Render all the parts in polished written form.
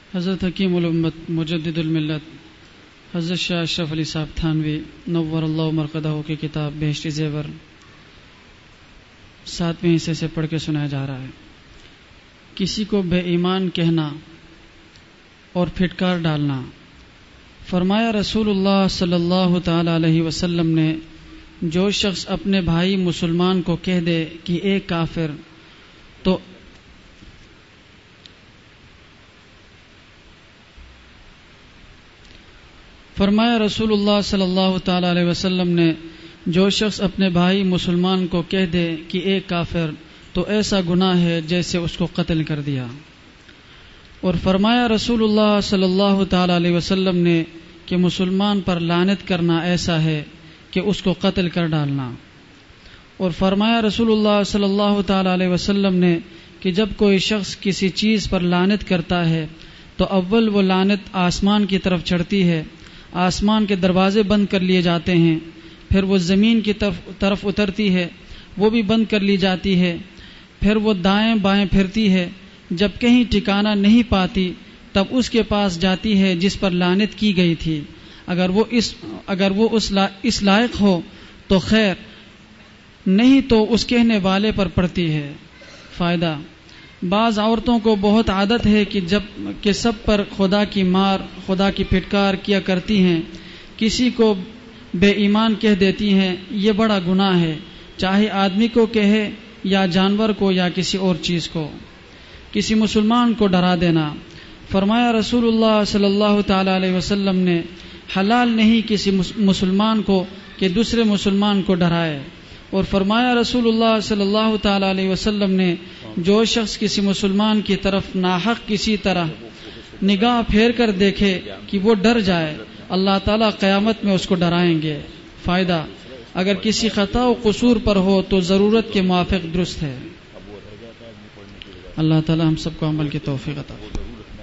حضرت حکیم الامت مجدد الملت حضرت شاہ اشرف علی صاحب تھانوی نور اللہ مرقدہ کی کتاب بہشتی زیور 7ویں حصے سے پڑھ کے سنایا جا رہا ہے۔ کسی کو بے ایمان کہنا اور پھٹکار ڈالنا۔ فرمایا رسول اللہ صلی اللہ تعالی علیہ وسلم نے، جو شخص اپنے بھائی مسلمان کو کہہ دے کہ اے کافر، تو فرمایا رسول اللہ صلی اللہ تعالی علیہ وسلم نے، جو شخص اپنے بھائی مسلمان کو کہہ دے کہ اے کافر، تو ایسا گناہ ہے جیسے اس کو قتل کر دیا۔ اور فرمایا رسول اللہ صلی اللہ تعالی علیہ وسلم نے کہ مسلمان پر لعنت کرنا ایسا ہے کہ اس کو قتل کر ڈالنا۔ اور فرمایا رسول اللہ صلی اللہ تعالی علیہ وسلم نے کہ جب کوئی شخص کسی چیز پر لعنت کرتا ہے تو اول وہ لعنت آسمان کی طرف چڑھتی ہے، آسمان کے دروازے بند کر لیے جاتے ہیں، پھر وہ زمین کی طرف اترتی ہے، وہ بھی بند کر لی جاتی ہے، پھر وہ دائیں بائیں پھرتی ہے، جب کہیں ٹھکانہ نہیں پاتی تب اس کے پاس جاتی ہے جس پر لعنت کی گئی تھی، اگر وہ اس لائق ہو تو خیر، نہیں تو اس کہنے والے پر پڑتی ہے۔ فائدہ: بعض عورتوں کو بہت عادت ہے کہ سب پر خدا کی مار، خدا کی پھٹکار کیا کرتی ہیں، کسی کو بے ایمان کہہ دیتی ہیں۔ یہ بڑا گناہ ہے، چاہے آدمی کو کہے یا جانور کو یا کسی اور چیز کو۔ کسی مسلمان کو ڈرا دینا۔ فرمایا رسول اللہ صلی اللہ تعالی علیہ وسلم نے، حلال نہیں کسی مسلمان کو کہ دوسرے مسلمان کو ڈرائے۔ اور فرمایا رسول اللہ صلی اللہ تعالی علیہ وسلم نے، جو شخص کسی مسلمان کی طرف ناحق کسی طرح نگاہ پھیر کر دیکھے کہ وہ ڈر جائے، اللہ تعالیٰ قیامت میں اس کو ڈرائیں گے۔ فائدہ: اگر کسی خطا و قصور پر ہو تو ضرورت کے موافق درست ہے۔ اللہ تعالیٰ ہم سب کو عمل کی توفیق عطا فرمائے۔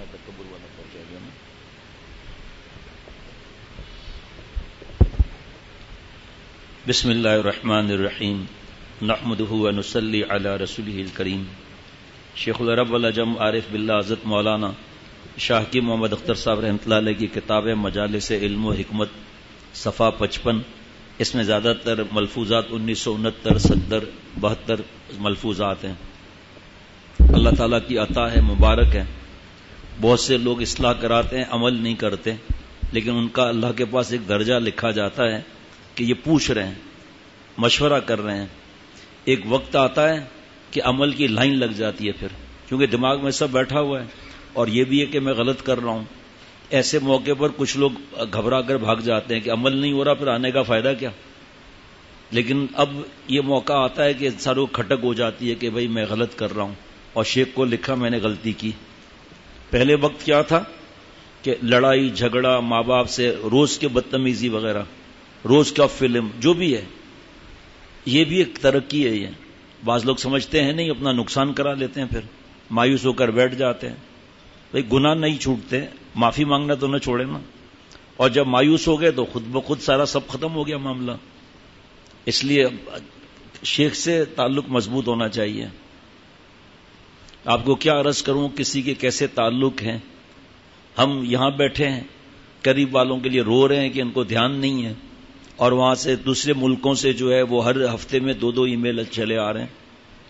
بسم اللہ الرحمن الرحیم، نحمدہ ونصلی علی رسولہ الکریم۔ شیخ العرب والعجم عارف باللہ حضرت مولانا شاہ کی محمد اختر صاحب رحمۃ اللہ علیہ کی کتاب مجالس علم و حکمت، صفحہ 55۔ اس میں زیادہ تر ملفوظات 1969، 70، 72 ملفوظات ہیں۔ اللہ تعالیٰ کی عطا ہے، مبارک ہے۔ بہت سے لوگ اصلاح کراتے ہیں، عمل نہیں کرتے، لیکن ان کا اللہ کے پاس ایک درجہ لکھا جاتا ہے کہ یہ پوچھ رہے ہیں، مشورہ کر رہے ہیں۔ ایک وقت آتا ہے کہ عمل کی لائن لگ جاتی ہے، پھر کیونکہ دماغ میں سب بیٹھا ہوا ہے اور یہ بھی ہے کہ میں غلط کر رہا ہوں۔ ایسے موقع پر کچھ لوگ گھبرا کر بھاگ جاتے ہیں کہ عمل نہیں ہو رہا، پھر آنے کا فائدہ کیا۔ لیکن اب یہ موقع آتا ہے کہ ساروں کھٹک ہو جاتی ہے کہ بھئی میں غلط کر رہا ہوں، اور شیخ کو لکھا میں نے غلطی کی۔ پہلے وقت کیا تھا کہ لڑائی جھگڑا، ماں باپ سے روز کے بدتمیزی وغیرہ، روز کا فلم جو بھی ہے، یہ بھی ایک ترقی ہے۔ یہ بعض لوگ سمجھتے ہیں نہیں، اپنا نقصان کرا لیتے ہیں، پھر مایوس ہو کر بیٹھ جاتے ہیں۔ بھئی گناہ نہیں چھوٹتے، معافی مانگنا تو نہ چھوڑے نا، اور جب مایوس ہو گئے تو خود بخود سارا سب ختم ہو گیا معاملہ۔ اس لیے شیخ سے تعلق مضبوط ہونا چاہیے۔ آپ کو کیا عرض کروں کسی کے کیسے تعلق ہیں۔ ہم یہاں بیٹھے ہیں، قریب والوں کے لیے رو رہے ہیں کہ ان کو دھیان نہیں ہے، اور وہاں سے دوسرے ملکوں سے جو ہے وہ ہر ہفتے میں 2 ای میل چلے آ رہے ہیں۔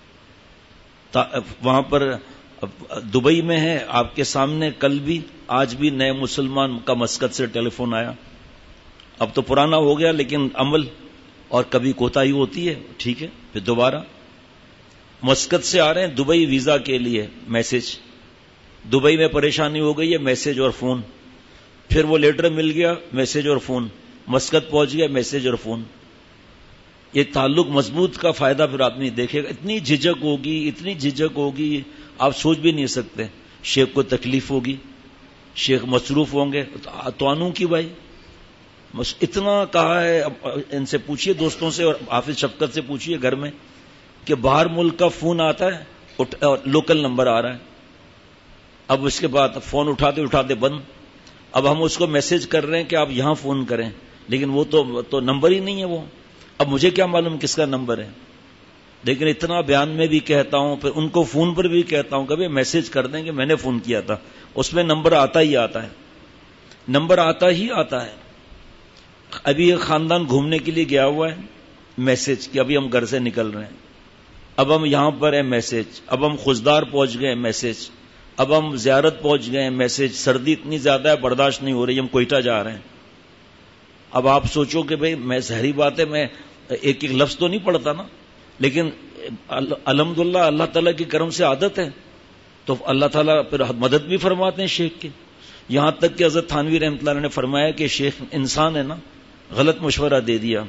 وہاں پر دبئی میں ہے، آپ کے سامنے کل بھی آج بھی نئے مسلمان کا مسقط سے ٹیلی فون آیا۔ اب تو پرانا ہو گیا، لیکن عمل اور کبھی کوتاہی ہوتی ہے، ٹھیک ہے، پھر دوبارہ مسقط سے آ رہے ہیں دبئی ویزا کے لیے، میسج دبئی میں پریشانی ہو گئی ہے، میسج اور فون، پھر وہ لیٹر مل گیا، میسج اور فون، مسقط پہنچ گیا، میسج اور فون۔ یہ تعلق مضبوط کا فائدہ پھر آدمی دیکھے گا۔ اتنی جھجک ہوگی آپ سوچ بھی نہیں سکتے۔ شیخ کو تکلیف ہوگی، شیخ مصروف ہوں گے تو انوں کی بھائی اتنا کہا ہے۔ ان سے پوچھئے، دوستوں سے اور حافظ شفقت سے پوچھئے گھر میں، کہ باہر ملک کا فون آتا ہے اور لوکل نمبر آ رہا ہے، اب اس کے بعد فون اٹھاتے بند۔ اب ہم اس کو میسج کر رہے ہیں کہ آپ یہاں فون کریں، لیکن وہ تو نمبر ہی نہیں ہے وہ۔ اب مجھے کیا معلوم کس کا نمبر ہے؟ لیکن اتنا بیان میں بھی کہتا ہوں، پھر ان کو فون پر بھی کہتا ہوں، کبھی میسج کر دیں کہ میں نے فون کیا تھا، اس میں نمبر آتا ہی آتا ہے، نمبر آتا ہی آتا ہے. ابھی ایک خاندان گھومنے کے لیے گیا ہوا ہے، میسج کہ ابھی ہم گھر سے نکل رہے ہیں، اب ہم یہاں پر ہیں، میسج اب ہم خزدار پہنچ گئے، میسج اب ہم زیارت پہنچ گئے، میسج سردی اتنی زیادہ ہے برداشت نہیں ہو رہی، ہم کوئٹہ جا رہے ہیں. اب آپ سوچو کہ بھئی میں ظاہری بات ہے میں ایک ایک لفظ تو نہیں پڑھتا نا، لیکن الحمدللہ اللہ تعالیٰ کی کرم سے عادت ہے، تو اللہ تعالیٰ پھر مدد بھی فرماتے ہیں شیخ کی. یہاں تک کہ حضرت تھانوی رحمۃ اللہ علیہ نے فرمایا کہ شیخ انسان ہے نا، غلط مشورہ دے دیا،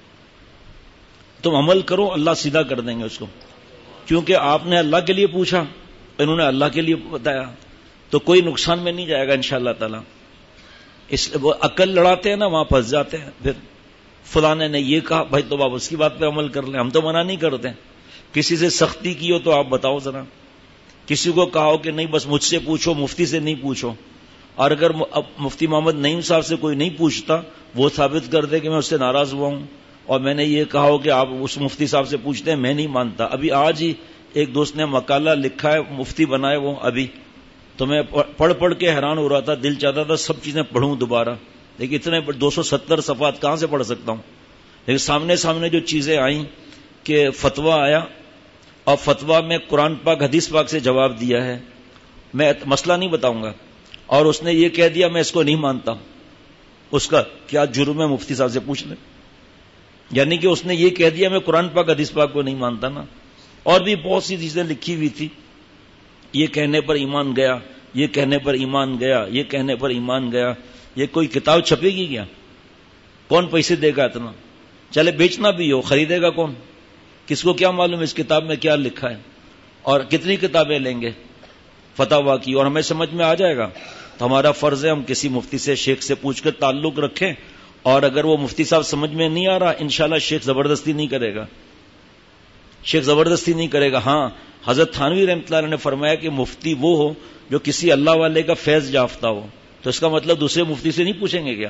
تم عمل کرو اللہ سیدھا کر دیں گے اس کو، کیونکہ آپ نے اللہ کے لیے پوچھا، انہوں نے اللہ کے لیے بتایا، تو کوئی نقصان میں نہیں جائے گا انشاءاللہ تعالی. اس وہ عقل لڑاتے ہیں نا، وہاں پھنس جاتے ہیں. پھر فلانے نے یہ کہا، بھائی تو آپ اس کی بات پہ عمل کر لیں، ہم تو منع نہیں کرتے. کسی سے سختی کی ہو تو آپ بتاؤ ذرا، کسی کو کہا ہو کہ نہیں بس مجھ سے پوچھو، مفتی سے نہیں پوچھو، اور اگر مفتی محمد نعیم صاحب سے کوئی نہیں پوچھتا، وہ ثابت کر دے کہ میں اس سے ناراض ہوا ہوں، اور میں نے یہ کہا ہو کہ آپ اس مفتی صاحب سے پوچھتے ہیں، میں نہیں مانتا. ابھی آج ہی ایک دوست نے مقالہ لکھا ہے، مفتی بنائے وہ ابھی، تو میں پڑھ پڑھ کے حیران ہو رہا تھا، دل چاہتا تھا سب چیزیں پڑھوں دوبارہ، لیکن اتنے 270 صفحات کہاں سے پڑھ سکتا ہوں. لیکن سامنے جو چیزیں آئیں کہ فتویٰ آیا، اور فتویٰ میں قرآن پاک حدیث پاک سے جواب دیا ہے، میں مسئلہ نہیں بتاؤں گا، اور اس نے یہ کہہ دیا میں اس کو نہیں مانتا، اس کا کیا جرم ہے؟ مفتی صاحب سے پوچھ لیں. یعنی کہ اس نے یہ کہہ دیا میں قرآن پاک حدیث پاک کو نہیں مانتا نا. اور بھی بہت سی چیزیں لکھی ہوئی تھی، یہ کہنے پر ایمان گیا، یہ کہنے پر ایمان گیا، یہ کہنے پر ایمان گیا. یہ کوئی کتاب چھپے گی کیا؟ کون پیسے دے گا اتنا؟ چلے بیچنا بھی ہو، خریدے گا کون؟ کس کو کیا معلوم اس کتاب میں کیا لکھا ہے، اور کتنی کتابیں لیں گے فتاویٰ کی، اور ہمیں سمجھ میں آ جائے گا. تو ہمارا فرض ہے ہم کسی مفتی سے، شیخ سے پوچھ کر تعلق رکھیں، اور اگر وہ مفتی صاحب سمجھ میں نہیں آ رہا، انشاءاللہ شیخ زبردستی نہیں کرے گا، شیخ زبردستی نہیں کرے گا. ہاں حضرت تھانوی رحمۃ اللہ علیہ نے فرمایا کہ مفتی وہ ہو جو کسی اللہ والے کا فیض یافتہ ہو. تو اس کا مطلب دوسرے مفتی سے نہیں پوچھیں گے کیا؟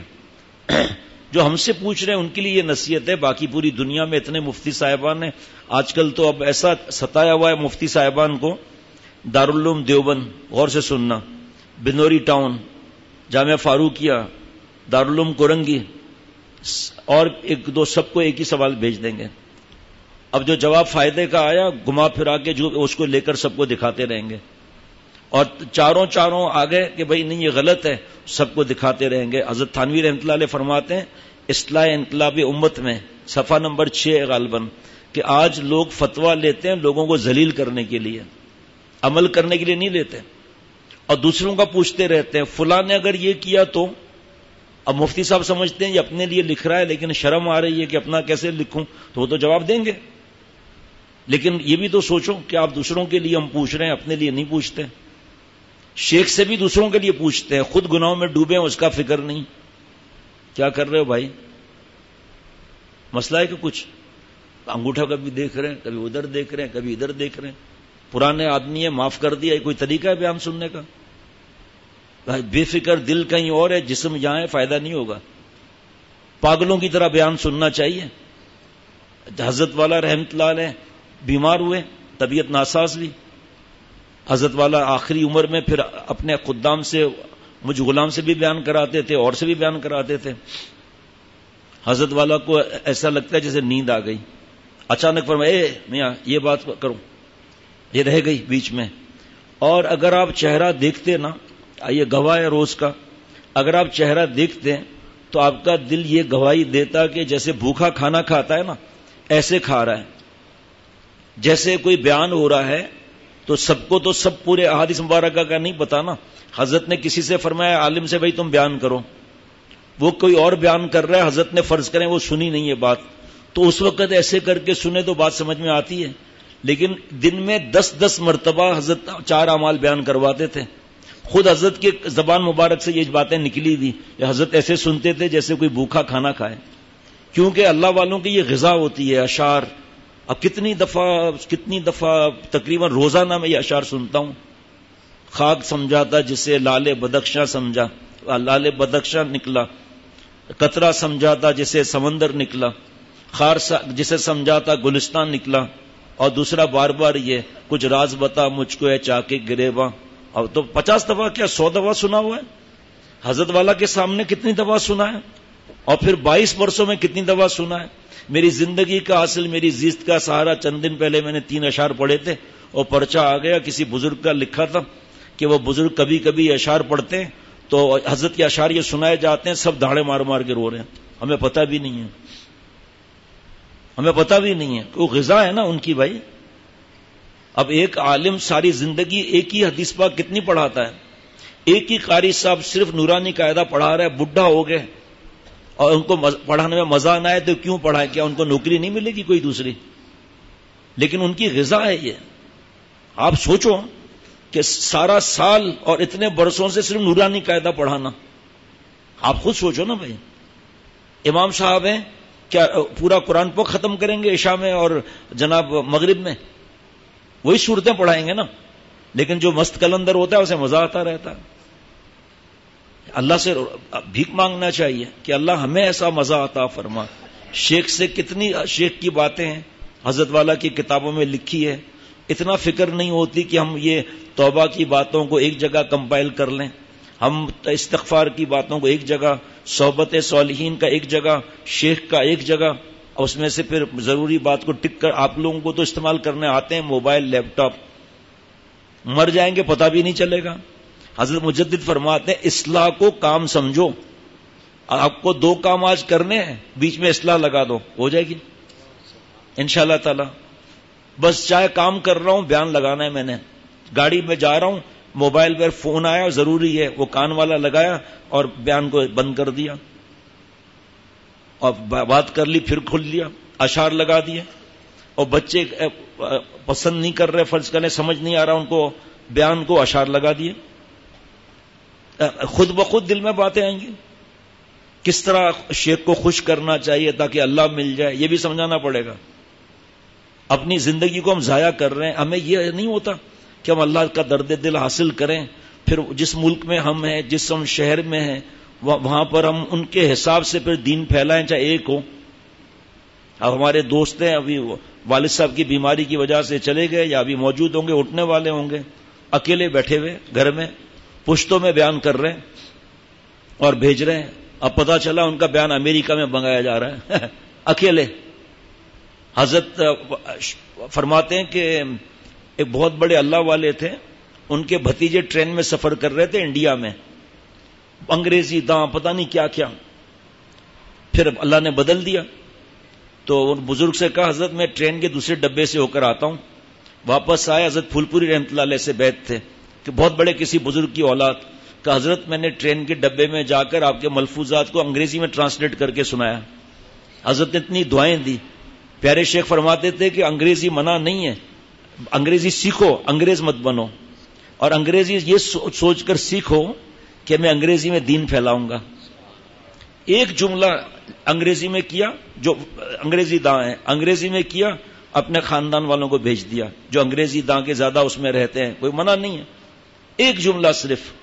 جو ہم سے پوچھ رہے ہیں ان کے لیے یہ نصیحت ہے. باقی پوری دنیا میں اتنے مفتی صاحبان ہیں، آج کل تو اب ایسا ستایا ہوا ہے مفتی صاحبان کو. دارالعلوم دیوبند، غور سے سننا، بنوری ٹاؤن، جامعہ فاروقیہ، دارالعلوم کورنگی، اور ایک دو سب کو ایک ہی سوال بھیج دیں گے. اب جو جواب فائدے کا آیا گھما پھرا کے جو اس کو لے کر سب کو دکھاتے رہیں گے، اور چاروں آگے کہ بھئی نہیں یہ غلط ہے، سب کو دکھاتے رہیں گے. حضرت تھانوی رحمۃ اللہ علیہ فرماتے ہیں اصلاح انقلاب امت میں صفحہ نمبر 6 غالباً، کہ آج لوگ فتویٰ لیتے ہیں لوگوں کو ذلیل کرنے کے لیے، عمل کرنے کے لیے نہیں لیتے، اور دوسروں کا پوچھتے رہتے ہیں فلاں نے اگر یہ کیا تو. اب مفتی صاحب سمجھتے ہیں یہ اپنے لیے لکھ رہا ہے، لیکن شرم آ رہی ہے کہ اپنا کیسے لکھوں، تو وہ تو جواب دیں گے. لیکن یہ بھی تو سوچو کہ آپ دوسروں کے لیے ہم پوچھ رہے ہیں، اپنے لیے نہیں پوچھتے. شیخ سے بھی دوسروں کے لیے پوچھتے ہیں، خود گناہوں میں ڈوبے ہیں اس کا فکر نہیں. کیا کر رہے ہو بھائی؟ مسئلہ ہے کہ کچھ انگوٹھا کبھی دیکھ رہے ہیں، کبھی ادھر دیکھ رہے ہیں، کبھی ادھر دیکھ رہے ہیں. پرانے آدمی ہے معاف کر دیا، کوئی طریقہ ہے بیان سننے کا؟ بھائی بے فکر دل کہیں اور ہے، جسم یہاں ہے، فائدہ نہیں ہوگا. پاگلوں کی طرح بیان سننا چاہیے. حضرت والا رحمت اللہ علیہ بیمار ہوئے، طبیعت ناساز بھی. حضرت والا آخری عمر میں پھر اپنے خدام سے، مجھ غلام سے بھی بیان کراتے تھے اور سے بھی بیان کراتے تھے. حضرت والا کو ایسا لگتا ہے جیسے نیند آ گئی. اچانک فرمایا اے میاں یہ بات کرو، یہ رہ گئی بیچ میں. اور اگر آپ چہرہ دیکھتے نا، یہ گواہ ہے روز کا، اگر آپ چہرہ دیکھتے تو آپ کا دل یہ گواہی دیتا کہ جیسے بھوکا کھانا کھاتا ہے نا، ایسے کھا رہا ہے. جیسے کوئی بیان ہو رہا ہے تو سب کو تو سب پورے احادیث مبارکہ کا نہیں پتا نا. حضرت نے کسی سے فرمایا عالم سے بھائی تم بیان کرو، وہ کوئی اور بیان کر رہا ہے، حضرت نے فرض کریں وہ سنی نہیں ہے بات، تو اس وقت ایسے کر کے سنے تو بات سمجھ میں آتی ہے. لیکن دن میں 10 مرتبہ حضرت 4 اعمال بیان کرواتے تھے. خود حضرت کی زبان مبارک سے یہ باتیں نکلی تھی کہ حضرت ایسے سنتے تھے جیسے کوئی بھوکا کھانا کھائے. کیونکہ اللہ والوں کی یہ غذا ہوتی ہے، اشعار. اب کتنی دفعہ تقریباً روزانہ میں یہ اشعار سنتا ہوں. خاک سمجھاتا جسے لال بدخشاں سمجھا، لال بدخشاں نکلا. قطرہ سمجھاتا جسے سمندر نکلا، خار جسے سمجھاتا گلستان نکلا. اور دوسرا بار بار یہ کچھ راز بتا مجھ کو ہے چاہ کے گریباں. اب تو 50 دفعہ کیا 100 دفعہ سنا ہوا ہے. حضرت والا کے سامنے کتنی دفعہ سنا ہے, اور پھر 22 برسوں میں کتنی دفعہ سنا ہے. میری زندگی کا حاصل, میری زیست کا سہارا. چند دن پہلے میں نے 3 اشعار پڑھے تھے اور پرچہ آ گیا, کسی بزرگ کا لکھا تھا کہ وہ بزرگ کبھی کبھی اشعار پڑھتے ہیں تو حضرت کے اشعار یہ سنائے جاتے ہیں, سب دھاڑے مار مار کے رو رہے ہیں. ہمیں پتہ بھی نہیں ہے, ہمیں پتہ بھی نہیں ہے. وہ غذا ہے نا ان کی بھائی. اب ایک عالم ساری زندگی ایک ہی حدیث پاک کتنی پڑھاتا ہے. ایک ہی قاری صاحب صرف نورانی قاعدہ پڑھا رہا ہے, بڈھا ہو گئے اور ان کو پڑھانے میں مزہ نہ آئے تو کیوں پڑھائے, کیا ان کو نوکری نہیں ملے گی کوئی دوسری؟ لیکن ان کی غذا ہے یہ. آپ سوچو کہ سارا سال اور اتنے برسوں سے صرف نورانی قاعدہ پڑھانا, آپ خود سوچو نا بھائی. امام صاحب ہیں, کیا پورا قرآن پاک ختم کریں گے عشاء میں اور جناب مغرب میں؟ وہی صورتیں پڑھائیں گے نا, لیکن جو مست کلندر ہوتا ہے اسے مزہ آتا رہتا ہے. اللہ سے بھیک مانگنا چاہیے کہ اللہ ہمیں ایسا مزہ عطا فرما. شیخ سے کتنی شیخ کی باتیں ہیں حضرت والا کی کتابوں میں لکھی ہے. اتنا فکر نہیں ہوتی کہ ہم یہ توبہ کی باتوں کو ایک جگہ کمپائل کر لیں, ہم استغفار کی باتوں کو ایک جگہ, صحبت صالحین کا ایک جگہ, شیخ کا ایک جگہ, اور اس میں سے پھر ضروری بات کو ٹک کر. آپ لوگوں کو تو استعمال کرنے آتے ہیں موبائل, لیپ ٹاپ, مر جائیں گے پتہ بھی نہیں چلے گا. حضرت مجدد فرماتے ہیں اصلاح کو کام سمجھو. آپ کو 2 کام آج کرنے ہیں, بیچ میں اصلاح لگا دو, ہو جائے گی انشاءاللہ تعالی. بس چاہے کام کر رہا ہوں, بیان لگانا ہے, میں نے گاڑی میں جا رہا ہوں, موبائل پر فون آیا ضروری ہے, وہ کان والا لگایا اور بیان کو بند کر دیا اور بات کر لی, پھر کھل لیا, اشعار لگا دیے. اور بچے پسند نہیں کر رہے, فرض کریں سمجھ نہیں آ رہا ان کو بیان کو, اشعار لگا دیے. خود بخود دل میں باتیں آئیں گی. کس طرح شیخ کو خوش کرنا چاہیے تاکہ اللہ مل جائے, یہ بھی سمجھانا پڑے گا. اپنی زندگی کو ہم ضائع کر رہے ہیں. ہمیں یہ نہیں ہوتا کہ ہم اللہ کا درد دل حاصل کریں, پھر جس ملک میں ہم ہیں, جس ہم شہر میں ہیں, وہاں پر ہم ان کے حساب سے پھر دین پھیلائیں, چاہے ایک ہو. اب ہمارے دوست ہیں, ابھی والد صاحب کی بیماری کی وجہ سے چلے گئے یا ابھی موجود ہوں گے, اٹھنے والے ہوں گے, اکیلے بیٹھے ہوئے گھر میں پشتوں میں بیان کر رہے ہیں اور بھیج رہے ہیں. اب پتا چلا ان کا بیان امریکہ میں منگایا جا رہا ہے اکیلے. حضرت فرماتے ہیں کہ ایک بہت بڑے اللہ والے تھے, ان کے بھتیجے ٹرین میں سفر کر رہے تھے انڈیا میں, انگریزی داں پتہ نہیں کیا کیا, پھر اللہ نے بدل دیا. تو ان بزرگ سے کہا حضرت میں ٹرین کے دوسرے ڈبے سے ہو کر آتا ہوں. واپس آئے, حضرت پھول پوری رحمۃ اللہ علیہ سے بیعت تھے کہ بہت بڑے کسی بزرگ کی اولاد, کہ حضرت میں نے ٹرین کے ڈبے میں جا کر آپ کے ملفوظات کو انگریزی میں ٹرانسلیٹ کر کے سنایا. حضرت نے اتنی دعائیں دی. پیارے شیخ فرماتے تھے کہ انگریزی منع نہیں ہے, انگریزی سیکھو, انگریز مت بنو, اور انگریزی یہ سوچ کر سیکھو کہ میں انگریزی میں دین پھیلاؤں گا. ایک جملہ انگریزی میں کیا, جو انگریزی داں ہیں, انگریزی میں کیا, اپنے خاندان والوں کو بھیج دیا جو انگریزی داں کے زیادہ اس میں رہتے ہیں, کوئی منع نہیں ہے. ایک جملہ صرف,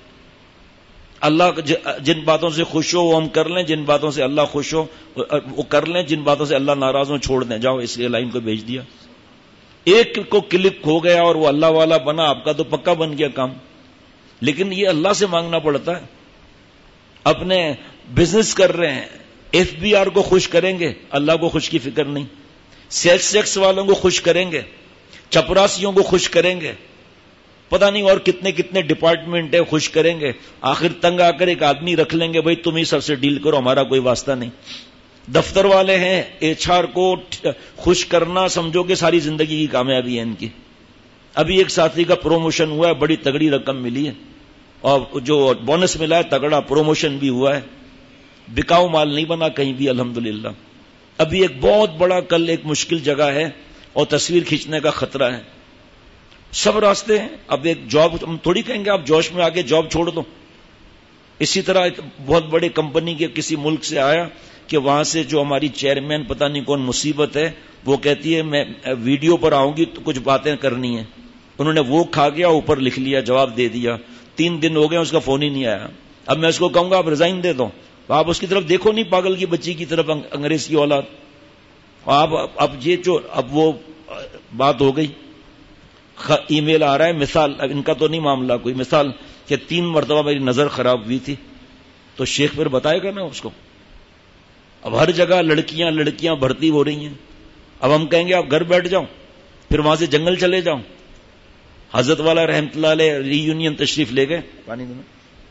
اللہ جن باتوں سے خوش ہو وہ ہم کر لیں, جن باتوں سے اللہ خوش ہو وہ کر لیں, جن باتوں سے اللہ ناراض ہو چھوڑ دیں. جاؤ, اس لیے لائن کو بھیج دیا. ایک کو کلک ہو گیا اور وہ اللہ والا بنا, آپ کا تو پکا بن گیا کام. لیکن یہ اللہ سے مانگنا پڑتا ہے. اپنے بزنس کر رہے ہیں, ایف بی آر کو خوش کریں گے, اللہ کو خوش کی فکر نہیں. سیکس والوں کو خوش کریں گے, چپراسیوں کو خوش کریں گے, پتہ نہیں اور کتنے کتنے ڈپارٹمنٹ ہے خوش کریں گے. آخر تنگ آ کر ایک آدمی رکھ لیں گے, بھائی تم ہی سب سے ڈیل کرو, ہمارا کوئی واسطہ نہیں. دفتر والے ہیں, ایچ آر کو خوش کرنا سمجھو کہ ساری زندگی کی کامیابی ہے ان کی. ابھی ایک ساتھی کا پروموشن ہوا ہے, بڑی تگڑی رقم ملی ہے, اور جو بونس ملا ہے تگڑا, پروموشن بھی ہوا ہے, بکاؤ مال نہیں بنا کہیں بھی الحمدللہ. ابھی ایک بہت بڑا کل ایک مشکل جگہ ہے اور تصویر کھینچنے کا خطرہ ہے. سب راستے ہیں. اب ایک جاب, ہم تھوڑی کہیں گے آپ جوش میں آگے جاب چھوڑ دو. اسی طرح ایک بہت بڑی کمپنی کے کسی ملک سے آیا کہ وہاں سے جو ہماری چیئرمین پتہ نہیں کون مصیبت ہے, وہ کہتی ہے میں ویڈیو پر آؤں گی تو کچھ باتیں کرنی ہیں. انہوں نے وہ کھا گیا, اوپر لکھ لیا, جواب دے دیا. 3 دن ہو گئے اس کا فون ہی نہیں آیا. اب میں اس کو کہوں گا آپ ریزائن دے دو, آپ اس کی طرف دیکھو نہیں, پاگل کی بچی کی طرف, انگریز کی اولاد. اب یہ جو اب وہ بات ہو گئی. ای میل آ رہا ہے, مثال, اب ان کا تو نہیں معاملہ کوئی, مثال کہ 3 مرتبہ میری نظر خراب ہوئی تھی, تو شیخ پھر بتائے گا نا اس کو. اب ہر جگہ لڑکیاں بھرتی ہو رہی ہیں, اب ہم کہیں گے آپ گھر بیٹھ جاؤ, پھر وہاں سے جنگل چلے جاؤ. حضرت والا رحمت اللہ علیہ ری یونین تشریف لے گئے, پانی دینا,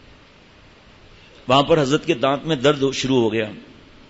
وہاں پر حضرت کے دانت میں درد شروع ہو گیا.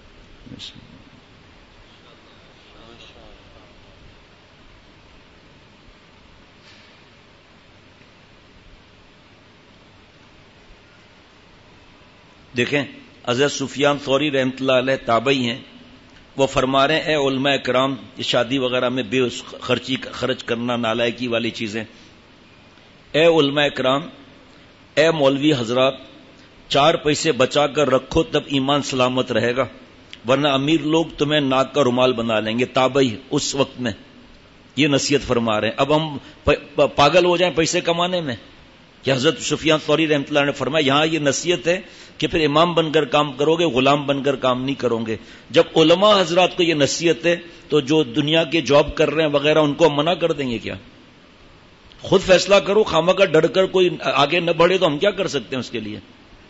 دیکھیں حضرت سفیان ثوری رحمت اللہ علیہ تابعی ہیں, وہ فرما رہے ہیں اے علماء کرام, شادی وغیرہ میں بے خرچ کرنا نالائکی والی چیزیں, اے علماء کرام, اے مولوی حضرات, 4 پیسے بچا کر رکھو تب ایمان سلامت رہے گا, ورنہ امیر لوگ تمہیں ناک کا رومال بنا لیں گے. تابعی اس وقت میں یہ نصیحت فرما رہے ہیں. اب ہم پاگل ہو جائیں پیسے کمانے میں, کہ حضرت سفیان ثوری رحمۃ اللہ نے فرمایا یہاں یہ نصیحت ہے کہ پھر امام بن کر کام کرو گے, غلام بن کر کام نہیں کرو گے. جب علماء حضرات کو یہ نصیحت ہے تو جو دنیا کے جاب کر رہے ہیں وغیرہ ان کو منع کر دیں گے کیا؟ خود فیصلہ کرو, خامہ کا ڈر کر کوئی آگے نہ بڑھے تو ہم کیا کر سکتے ہیں اس کے لیے؟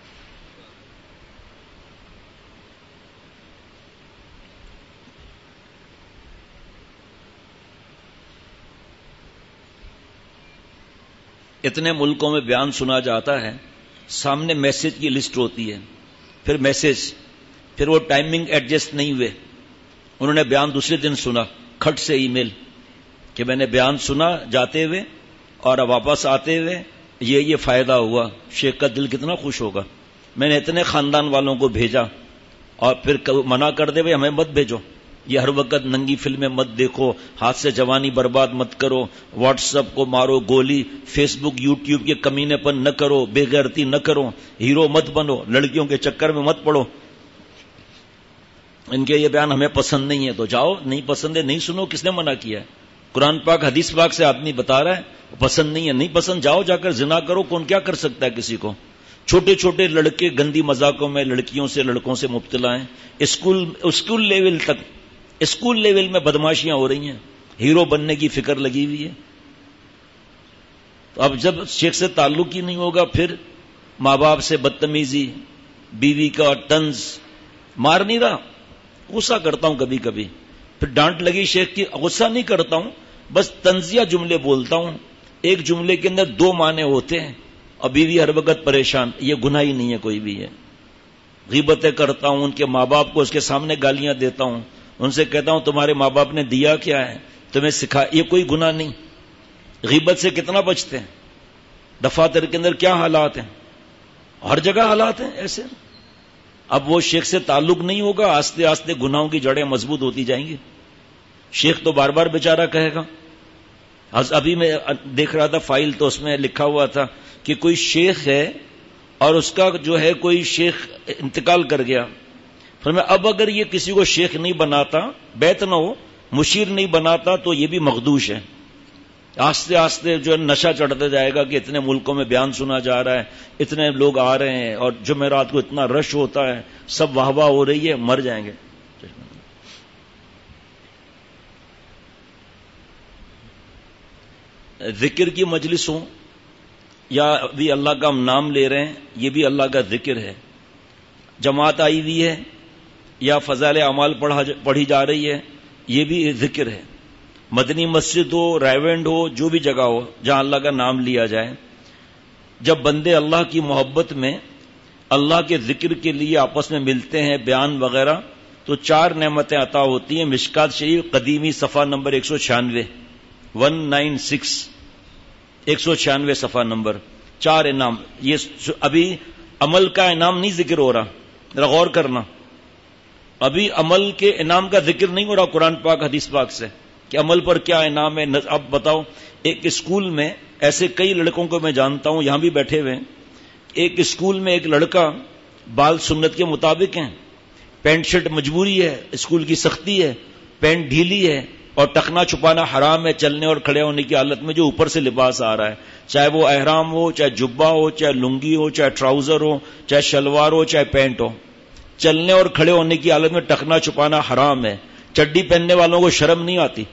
اتنے ملکوں میں بیان سنا جاتا ہے, سامنے میسج کی لسٹ ہوتی ہے, پھر میسج, پھر وہ ٹائمنگ ایڈجسٹ نہیں ہوئے, انہوں نے بیان دوسرے دن سنا, کھٹ سے ای میل کہ میں نے بیان سنا جاتے ہوئے اور واپس آتے ہوئے یہ فائدہ ہوا. شیخ کا دل کتنا خوش ہوگا. میں نے اتنے خاندان والوں کو بھیجا اور پھر منع کر دے ہمیں مت بھیجو, یہ ہر وقت ننگی فلمیں مت دیکھو, ہاتھ سے جوانی برباد مت کرو, واٹس ایپ کو مارو گولی, فیس بک یوٹیوب کے کمینے پن نہ کرو, بے غیرتی نہ کرو, ہیرو مت بنو, لڑکیوں کے چکر میں مت پڑو. ان کے یہ بیان ہمیں پسند نہیں ہے تو جاؤ, نہیں پسند ہے نہیں سنو, کس نے منع کیا ہے؟ قرآن پاک حدیث پاک سے آدمی بتا رہا ہے پسند نہیں ہے, نہیں پسند, جاؤ جا کر زنا کرو, کون کیا کر سکتا ہے کسی کو. چھوٹے چھوٹے لڑکے گندی مذاقوں میں لڑکیوں سے لڑکوں سے مبتلا ہیں, اسکول لیول تک, اسکول لیول میں بدماشیاں ہو رہی ہیں, ہیرو بننے کی فکر لگی ہوئی ہے. تو اب جب شیخ سے تعلق ہی نہیں ہوگا, پھر ماں باپ سے بدتمیزی, بیوی کا طنز, مار نہیں رہا, غصہ کرتا ہوں کبھی کبھی, پھر ڈانٹ لگی شیخ کی, غصہ نہیں کرتا ہوں, بس طنزیہ جملے بولتا ہوں, ایک جملے کے اندر 2 معنی ہوتے ہیں, اور بیوی ہر وقت پریشان, یہ گناہ ہی نہیں ہے کوئی بھی ہے. غیبتیں کرتا ہوں, ان کے ماں باپ کو اس کے سامنے گالیاں دیتا ہوں, ان سے کہتا ہوں تمہارے ماں باپ نے دیا کیا ہے, تمہیں سکھا, یہ کوئی گناہ نہیں. غیبت سے کتنا بچتے ہیں, دفاتر کے اندر کیا حالات ہیں, ہر جگہ حالات ہیں ایسے. اب وہ شیخ سے تعلق نہیں ہوگا, آستے آستے گناہوں کی جڑیں مضبوط ہوتی جائیں گی. شیخ تو بار بار بیچارہ کہے گا. ابھی میں دیکھ رہا تھا فائل, تو اس میں لکھا ہوا تھا کہ کوئی شیخ ہے اور اس کا جو ہے کوئی شیخ انتقال کر گیا. فرمایا اب اگر یہ کسی کو شیخ نہیں بناتا, بیت نہ ہو, مشیر نہیں بناتا, تو یہ بھی مخدوش ہے. آستے آستے جو نشہ چڑھتا جائے گا کہ اتنے ملکوں میں بیان سنا جا رہا ہے, اتنے لوگ آ رہے ہیں, اور جمعرات کو اتنا رش ہوتا ہے, سب واہ واہ ہو رہی ہے, مر جائیں گے. ذکر کی مجلس ہوں یا ابھی اللہ کا ہم نام لے رہے ہیں, یہ بھی اللہ کا ذکر ہے. جماعت آئی ہوئی ہے یا فضائل اعمال پڑھی جا رہی ہے, یہ بھی ذکر ہے. مدنی مسجد ہو, رائیونڈ ہو, جو بھی جگہ ہو جہاں اللہ کا نام لیا جائے, جب بندے اللہ کی محبت میں اللہ کے ذکر کے لیے آپس میں ملتے ہیں, بیان وغیرہ, تو 4 نعمتیں عطا ہوتی ہیں. مشکات شریف قدیمی صفحہ نمبر 196 196 صفحہ نمبر, 4 انعام. یہ ابھی عمل کا انعام نہیں ذکر ہو رہا, ذرا غور کرنا. ابھی عمل کے انعام کا ذکر نہیں ہو رہا قرآن پاک حدیث پاک سے کہ عمل پر کیا انعام ہے. اب بتاؤ, ایک اسکول میں ایسے کئی لڑکوں کو میں جانتا ہوں, یہاں بھی بیٹھے ہوئے, ایک اسکول میں ایک لڑکا, بال سنت کے مطابق ہیں, پینٹ شرٹ مجبوری ہے, اسکول کی سختی ہے, پینٹ ڈھیلی ہے, اور ٹخنا چھپانا حرام ہے چلنے اور کھڑے ہونے کی حالت میں, جو اوپر سے لباس آ رہا ہے, چاہے وہ احرام ہو, چاہے جبہ ہو, چاہے لنگی ہو, چاہے ٹراؤزر ہو, چاہے شلوار ہو, چاہے پینٹ ہو, چلنے اور کھڑے ہونے کی حالت میں ٹخنا چھپانا حرام ہے. چڈی پہننے والوں کو شرم نہیں آتی,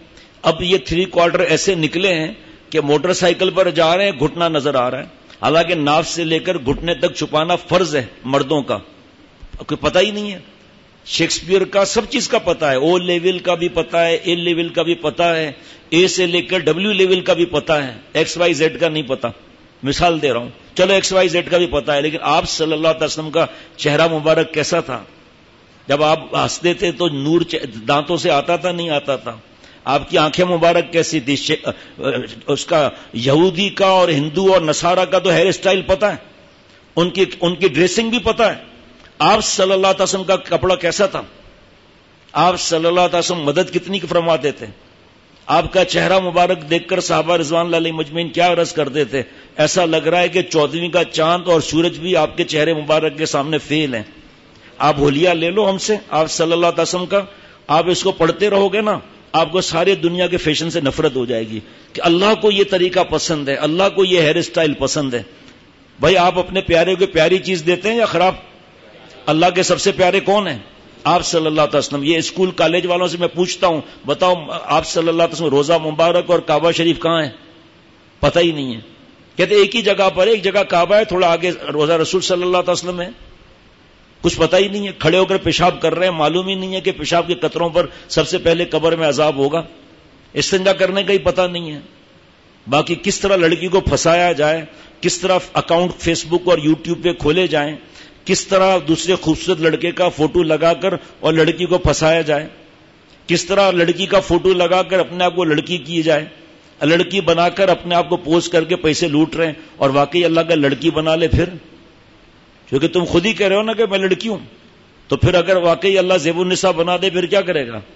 اب یہ 3/4 ایسے نکلے ہیں کہ موٹر سائیکل پر جا رہے ہیں, گھٹنا نظر آ رہا ہے, حالانکہ ناف سے لے کر گھٹنے تک چھپانا فرض ہے مردوں کا, کوئی پتہ ہی نہیں ہے. شیکسپیئر کا سب چیز کا پتہ ہے, او لیول کا بھی پتہ ہے, اے لیول کا بھی پتہ ہے, اے سے لے کر ڈبلیو لیول کا بھی پتہ ہے, ایکس وائی زیڈ کا نہیں پتہ. مثال دے رہا ہوں, چلو ایکس وائی زیڈ کا بھی پتہ ہے, لیکن آپ صلی اللہ علیہ وسلم کا چہرہ مبارک کیسا تھا؟ جب آپ ہنستے تھے تو نور دانتوں سے آتا تھا, نہیں آتا تھا؟ آپ کی آنکھیں مبارک کیسی تھی؟ اس کا یہودی کا اور ہندو اور نصارہ کا تو ہیئر اسٹائل پتہ ہے, ان کی ڈریسنگ بھی پتہ ہے. آپ صلی اللہ علیہ وسلم کا کپڑا کیسا تھا؟ آپ صلی اللہ علیہ وسلم مدد کتنی کی فرماتے تھے؟ آپ کا چہرہ مبارک دیکھ کر صحابہ رضوان اللہ علیہم مجمعین کیا عرض کرتے تھے؟ ایسا لگ رہا ہے کہ 14ویں کا چاند اور سورج بھی آپ کے چہرے مبارک کے سامنے فیل ہیں. آپ حلیہ لے لو ہم سے آپ صلی اللہ علیہ وسلم کا, آپ اس کو پڑھتے رہو گے نا, آپ کو سارے دنیا کے فیشن سے نفرت ہو جائے گی کہ اللہ کو یہ طریقہ پسند ہے, اللہ کو یہ ہیئر اسٹائل پسند ہے. بھائی آپ اپنے پیارے کو پیاری چیز دیتے ہیں یا خراب؟ اللہ کے سب سے پیارے کون ہیں؟ آپ صلی اللہ علیہ وسلم. یہ اسکول کالج والوں سے میں پوچھتا ہوں, بتاؤ آپ صلی اللہ علیہ وسلم روزہ مبارک اور کعبہ شریف کہاں ہے؟ پتہ ہی نہیں ہے. کہتے ایک ہی جگہ پر ہے, ایک جگہ کعبہ ہے, تھوڑا آگے روزہ رسول صلی اللہ علیہ وسلم ہے. کچھ پتہ ہی نہیں ہے, کھڑے ہو کر پیشاب کر رہے ہیں, معلوم ہی نہیں ہے کہ پیشاب کے قطروں پر سب سے پہلے قبر میں عذاب ہوگا. استنجا کرنے کا ہی پتہ نہیں ہے. باقی کس طرح لڑکی کو پھنسایا جائے, کس طرح اکاؤنٹ فیس بک اور یوٹیوب پہ کھولے جائیں, کس طرح دوسرے خوبصورت لڑکے کا فوٹو لگا کر اور لڑکی کو پھنسایا جائے, کس طرح لڑکی کا فوٹو لگا کر اپنے آپ کو لڑکی کی جائے, لڑکی بنا کر اپنے آپ کو پوسٹ کر کے پیسے لوٹ رہے ہیں, اور واقعی اللہ کا لڑکی بنا لے پھر, کیونکہ تم خود ہی کہہ رہے ہو نا کہ میں لڑکی ہوں, تو پھر اگر واقعی اللہ زیب النساء بنا دے پھر کیا کرے گا؟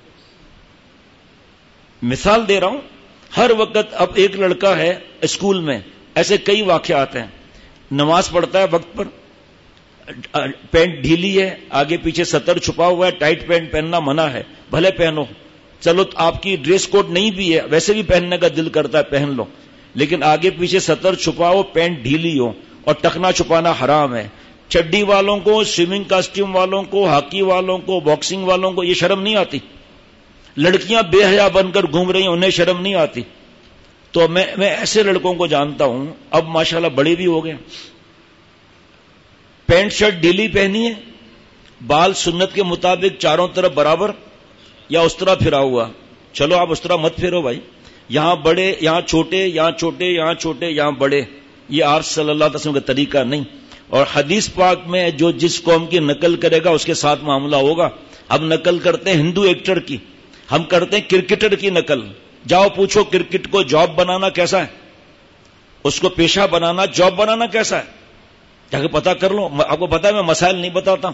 مثال دے رہا ہوں. ہر وقت اب ایک لڑکا ہے اسکول میں, ایسے کئی واقعات ہیں, نماز پڑھتا ہے وقت پر, پینٹ ڈھیلی ہے, آگے پیچھے سطر چھپا ہوا ہے, ٹائٹ پینٹ پہننا منع ہے, بھلے پہنو, چلو آپ کی ڈریس کوڈ نہیں بھی ہے, ویسے بھی پہننے کا دل کرتا ہے پہن لو, لیکن آگے پیچھے سطر چھپا ہو, پینٹ ڈھیلی ہو, اور ٹکنا چھپانا حرام ہے. چڈی والوں کو, سوئمنگ کاسٹیوم والوں کو, ہاکی والوں کو, باکسنگ والوں کو یہ شرم نہیں آتی. لڑکیاں بے حیا بن کر گھوم رہی ہیں, انہیں شرم نہیں آتی. تو میں ایسے لڑکوں کو جانتا ہوں, اب ماشاءاللہ بڑے بھی ہو گئے, پینٹ شرٹ ڈھیلی پہنی ہے, بال سنت کے مطابق چاروں طرف برابر یا اس طرح پھرا ہوا. چلو آپ اس طرح مت پھرو بھائی, یہاں بڑے, یہاں چھوٹے, یہاں چھوٹے, یہاں چھوٹے, یہاں بڑے, یہ آپ صلی اللہ علیہ وسلم کا طریقہ نہیں. اور حدیث پاک میں جو جس قوم کی نقل کرے گا اس کے ساتھ معاملہ ہوگا. ہم نقل کرتے ہیں ہندو ایکٹر کی, ہم کرتے ہیں کرکٹر کی نقل. جاؤ پوچھو کرکٹ کو جاب بنانا کیسا ہے, اس کو پیشہ بنانا, جاب بنانا کیسا ہے, جا کے پتا کر لو. آپ کو پتا ہے میں مسائل نہیں بتاتا,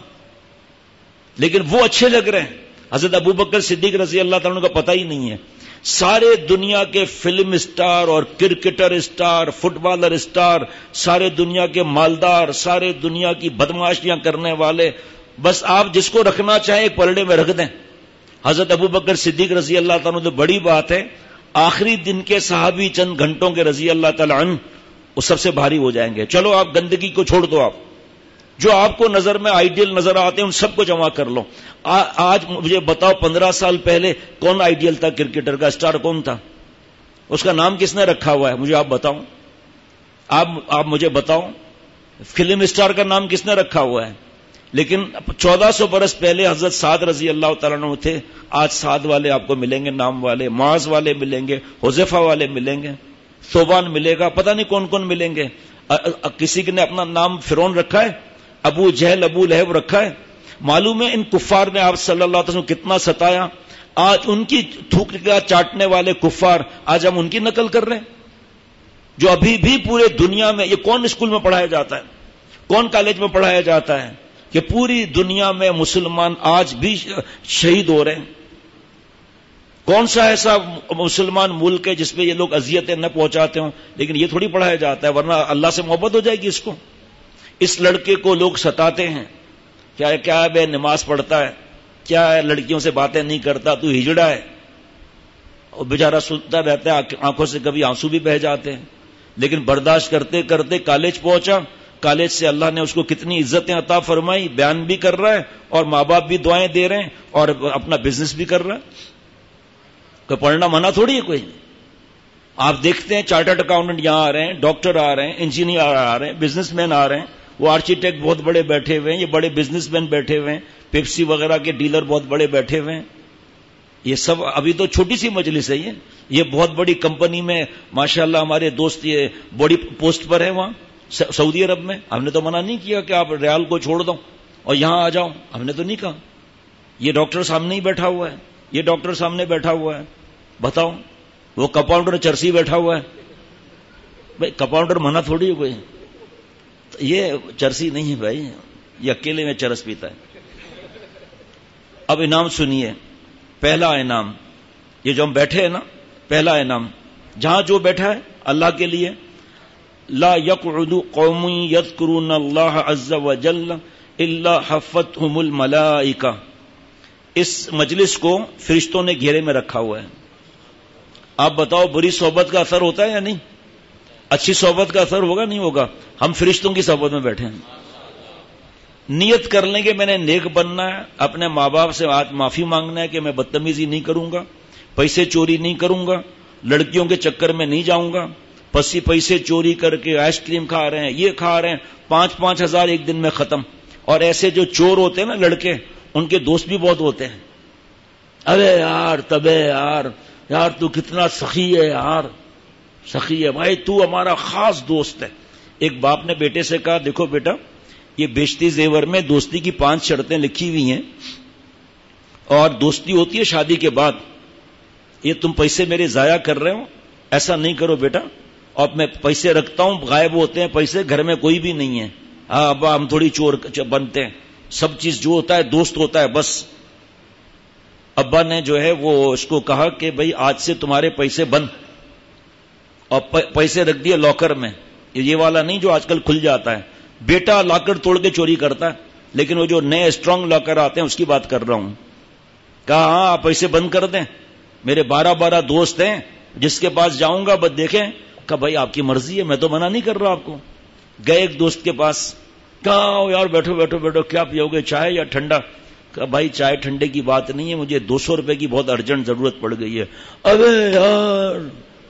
لیکن وہ اچھے لگ رہے ہیں. حضرت ابوبکر صدیق رضی اللہ تعالیٰ عنہ کا پتہ ہی نہیں ہے. سارے دنیا کے فلم اسٹار اور cricketer star, footballer star, سارے دنیا کے مالدار, سارے دنیا کی بدمعاشیاں کرنے والے, بس آپ جس کو رکھنا چاہیں ایک پلڑے میں رکھ دیں. حضرت ابوبکر صدیق رضی اللہ تعالیٰ عنہ تو بڑی بات ہے, آخری دن کے صحابی چند گھنٹوں کے رضی اللہ تعالیٰ عنہ وہ سب سے بھاری ہو جائیں گے. چلو آپ گندگی کو چھوڑ دو, آپ جو آپ کو نظر میں آئیڈیل نظر آتے ہیں ان سب کو جمع کر لو. آج مجھے بتاؤ 15 سال پہلے کون آئیڈیل تھا کرکٹر کا, اسٹار کون تھا, اس کا نام کس نے رکھا ہوا ہے مجھے آپ بتاؤ. آپ مجھے بتاؤ فلم اسٹار کا نام کس نے رکھا ہوا ہے. لیکن 1400 برس پہلے حضرت سعد رضی اللہ تعالیٰ عنہ تھے, آج سعد والے آپ کو ملیں گے, نام والے, معاذ والے ملیں گے, حذیفہ والے ملیں گے, ثوبان ملے گا, پتہ نہیں کون کون ملیں گے. کسی نے اپنا نام فرعون رکھا ہے, ابو جہل, ابو لہب رکھا ہے. معلوم ہے ان کفار نے آپ صلی اللہ علیہ وسلم کتنا ستایا. آج ان کی تھوکا چاٹنے والے کفار, آج ہم ان کی نقل کر رہے ہیں, جو ابھی بھی پورے دنیا میں, یہ کون اسکول میں پڑھایا جاتا ہے, کون کالج میں پڑھایا جاتا ہے کہ پوری دنیا میں مسلمان آج بھی شہید ہو رہے ہیں. کون سا ایسا مسلمان ملک ہے جس پہ یہ لوگ اذیتیں نہ پہنچاتے ہوں, لیکن یہ تھوڑی پڑھایا جاتا ہے, ورنہ اللہ سے محبت ہو جائے گی اس کو. اس لڑکے کو لوگ ستاتے ہیں, کیا ہے بے نماز پڑھتا ہے, کیا ہے لڑکیوں سے باتیں نہیں کرتا, تو ہجڑا ہے. اور بیچارہ سنتا رہتا ہے, آنکھوں سے کبھی آنسو بھی بہ جاتے ہیں, لیکن برداشت کرتے کرتے کالج پہنچا. کالج سے اللہ نے اس کو کتنی عزتیں عطا فرمائی, بیان بھی کر رہا ہے اور ماں باپ بھی دعائیں دے رہے ہیں اور اپنا بزنس بھی کر رہا ہے. کوئی پڑھنا منع تھوڑی ہے کوئی. آپ دیکھتے ہیں چارٹرڈ اکاؤنٹنٹ یہاں آ رہے ہیں, ڈاکٹر آ رہے ہیں, انجینئر آ رہے ہیں, بزنس مین آ رہے ہیں, وہ آرکیٹیکٹ بہت بڑے بیٹھے ہوئے ہیں, یہ بڑے بزنس مین بیٹھے ہوئے ہیں, پیپسی وغیرہ کے ڈیلر بہت بڑے بیٹھے ہوئے ہیں. یہ سب ابھی تو چھوٹی سی مجلس ہے. یہ بہت بڑی کمپنی میں ماشاءاللہ ہمارے دوست یہ بڑی پوسٹ پر ہیں وہاں سعودی عرب میں. ہم نے تو منع نہیں کیا کہ آپ ریال کو چھوڑ دو اور یہاں آ جاؤ, ہم نے تو نہیں کہا. یہ ڈاکٹر سامنے ہی بیٹھا ہوا ہے, یہ ڈاکٹر سامنے بیٹھا ہوا ہے, بتاؤ وہ کمپاؤنڈر چرسی بیٹھا ہوا ہے. بھائی کمپاؤنڈر منع تھوڑی ہے کوئی, یہ چرسی نہیں ہے بھائی, یہ اکیلے میں چرس پیتا ہے. اب انعام سنیے. پہلا انعام یہ جو ہم بیٹھے ہیں نا, پہلا انعام جہاں جو بیٹھا ہے اللہ کے لیے. لا يقعد قوم يذكرون الله عز وجل الا حفتهم الملائکہ. اس مجلس کو فرشتوں نے گھیرے میں رکھا ہوا ہے. آپ بتاؤ بری صحبت کا اثر ہوتا ہے یا نہیں؟ اچھی صحبت کا اثر ہوگا نہیں ہوگا؟ ہم فرشتوں کی صحبت میں بیٹھے ہیں. نیت کر لیں کہ میں نے نیک بننا ہے, اپنے ماں باپ سے معافی مانگنا ہے کہ میں بدتمیزی نہیں کروں گا, پیسے چوری نہیں کروں گا, لڑکیوں کے چکر میں نہیں جاؤں گا, پسی پیسے چوری کر کے آئس کریم کھا رہے ہیں, یہ کھا رہے ہیں, 5,000 ایک دن میں ختم. اور ایسے جو چور ہوتے ہیں نا لڑکے, ان کے دوست بھی بہت ہوتے ہیں. ارے یار تبے یار تو کتنا سخی ہے یار, سخی ہے بھائی, تو ہمارا خاص دوست ہے. ایک باپ نے بیٹے سے کہا دیکھو بیٹا, یہ بیشتی زیور میں دوستی کی 5 شرطیں لکھی ہوئی ہیں, اور دوستی ہوتی ہے شادی کے بعد. یہ تم پیسے میرے ضائع کر رہے ہو, ایسا نہیں کرو بیٹا. اور میں پیسے رکھتا ہوں, غائب ہوتے ہیں پیسے, گھر میں کوئی بھی نہیں ہے. ہاں ابا ہم تھوڑی چور بنتے ہیں, سب چیز جو ہوتا ہے دوست ہوتا ہے بس. ابا نے جو ہے وہ اس کو کہا کہ بھئی آج سے تمہارے پیسے بند, اور پیسے رکھ دیے لاکر میں. یہ والا نہیں جو آج کل کھل جاتا ہے. بیٹا لاکر توڑ کے چوری کرتا ہے, لیکن وہ جو نئے اسٹرانگ لاکر آتے ہیں اس کی بات کر رہا ہوں. کہا ہاں آپ پیسے بند کر دیں, میرے 12 دوست ہیں, جس کے پاس جاؤں گا بس دیکھیں. کہا بھائی آپ کی مرضی ہے, میں تو منع نہیں کر رہا آپ کو. گئے ایک دوست کے پاس, کہا یار بیٹھو بیٹھو بیٹھو, کیا پیو گے, چائے یا ٹھنڈا؟ کہا بھائی چائے ٹھنڈے کی بات نہیں ہے, مجھے 200 روپے کی بہت ارجنٹ ضرورت پڑ گئی ہے. ابے یار,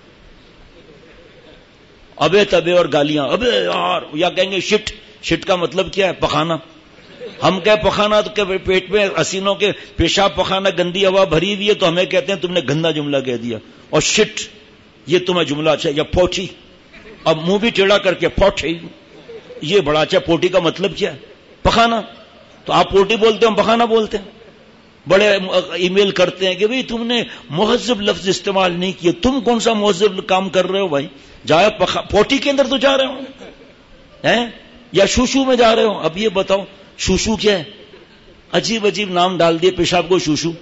ابے تبے اور گالیاں, ابے یار, یا کہیں گے شٹ. شٹ کا مطلب کیا ہے؟ پخانا. ہم کہ پخانا تو پیٹ میں حسینوں کے پیشاب پخانا, گندی ہوا بھری ہوئی ہے, تو ہمیں کہتے ہیں تم نے گندا جملہ کہہ دیا. اور شٹ یہ تمہیں جملہ اچھا, یا پوٹی, اب منہ بھی ٹیڑھا کر کے پوٹی, یہ بڑا اچھا. پوٹی کا مطلب کیا ہے؟ پخانا. تو آپ پوٹی بولتے ہیں, ہم پخانا بولتے ہیں. بڑے ای میل کرتے ہیں کہ بھئی تم نے مہذب لفظ استعمال نہیں کیے. تم کون سا مہذب کام کر رہے ہو بھائی؟ جائے پوٹی کے اندر تو جا رہے ہو یا شوشو میں جا رہے ہو؟ اب یہ بتاؤ شوشو کیا ہے؟ عجیب عجیب نام ڈال دیے پیشاب کو شوشو.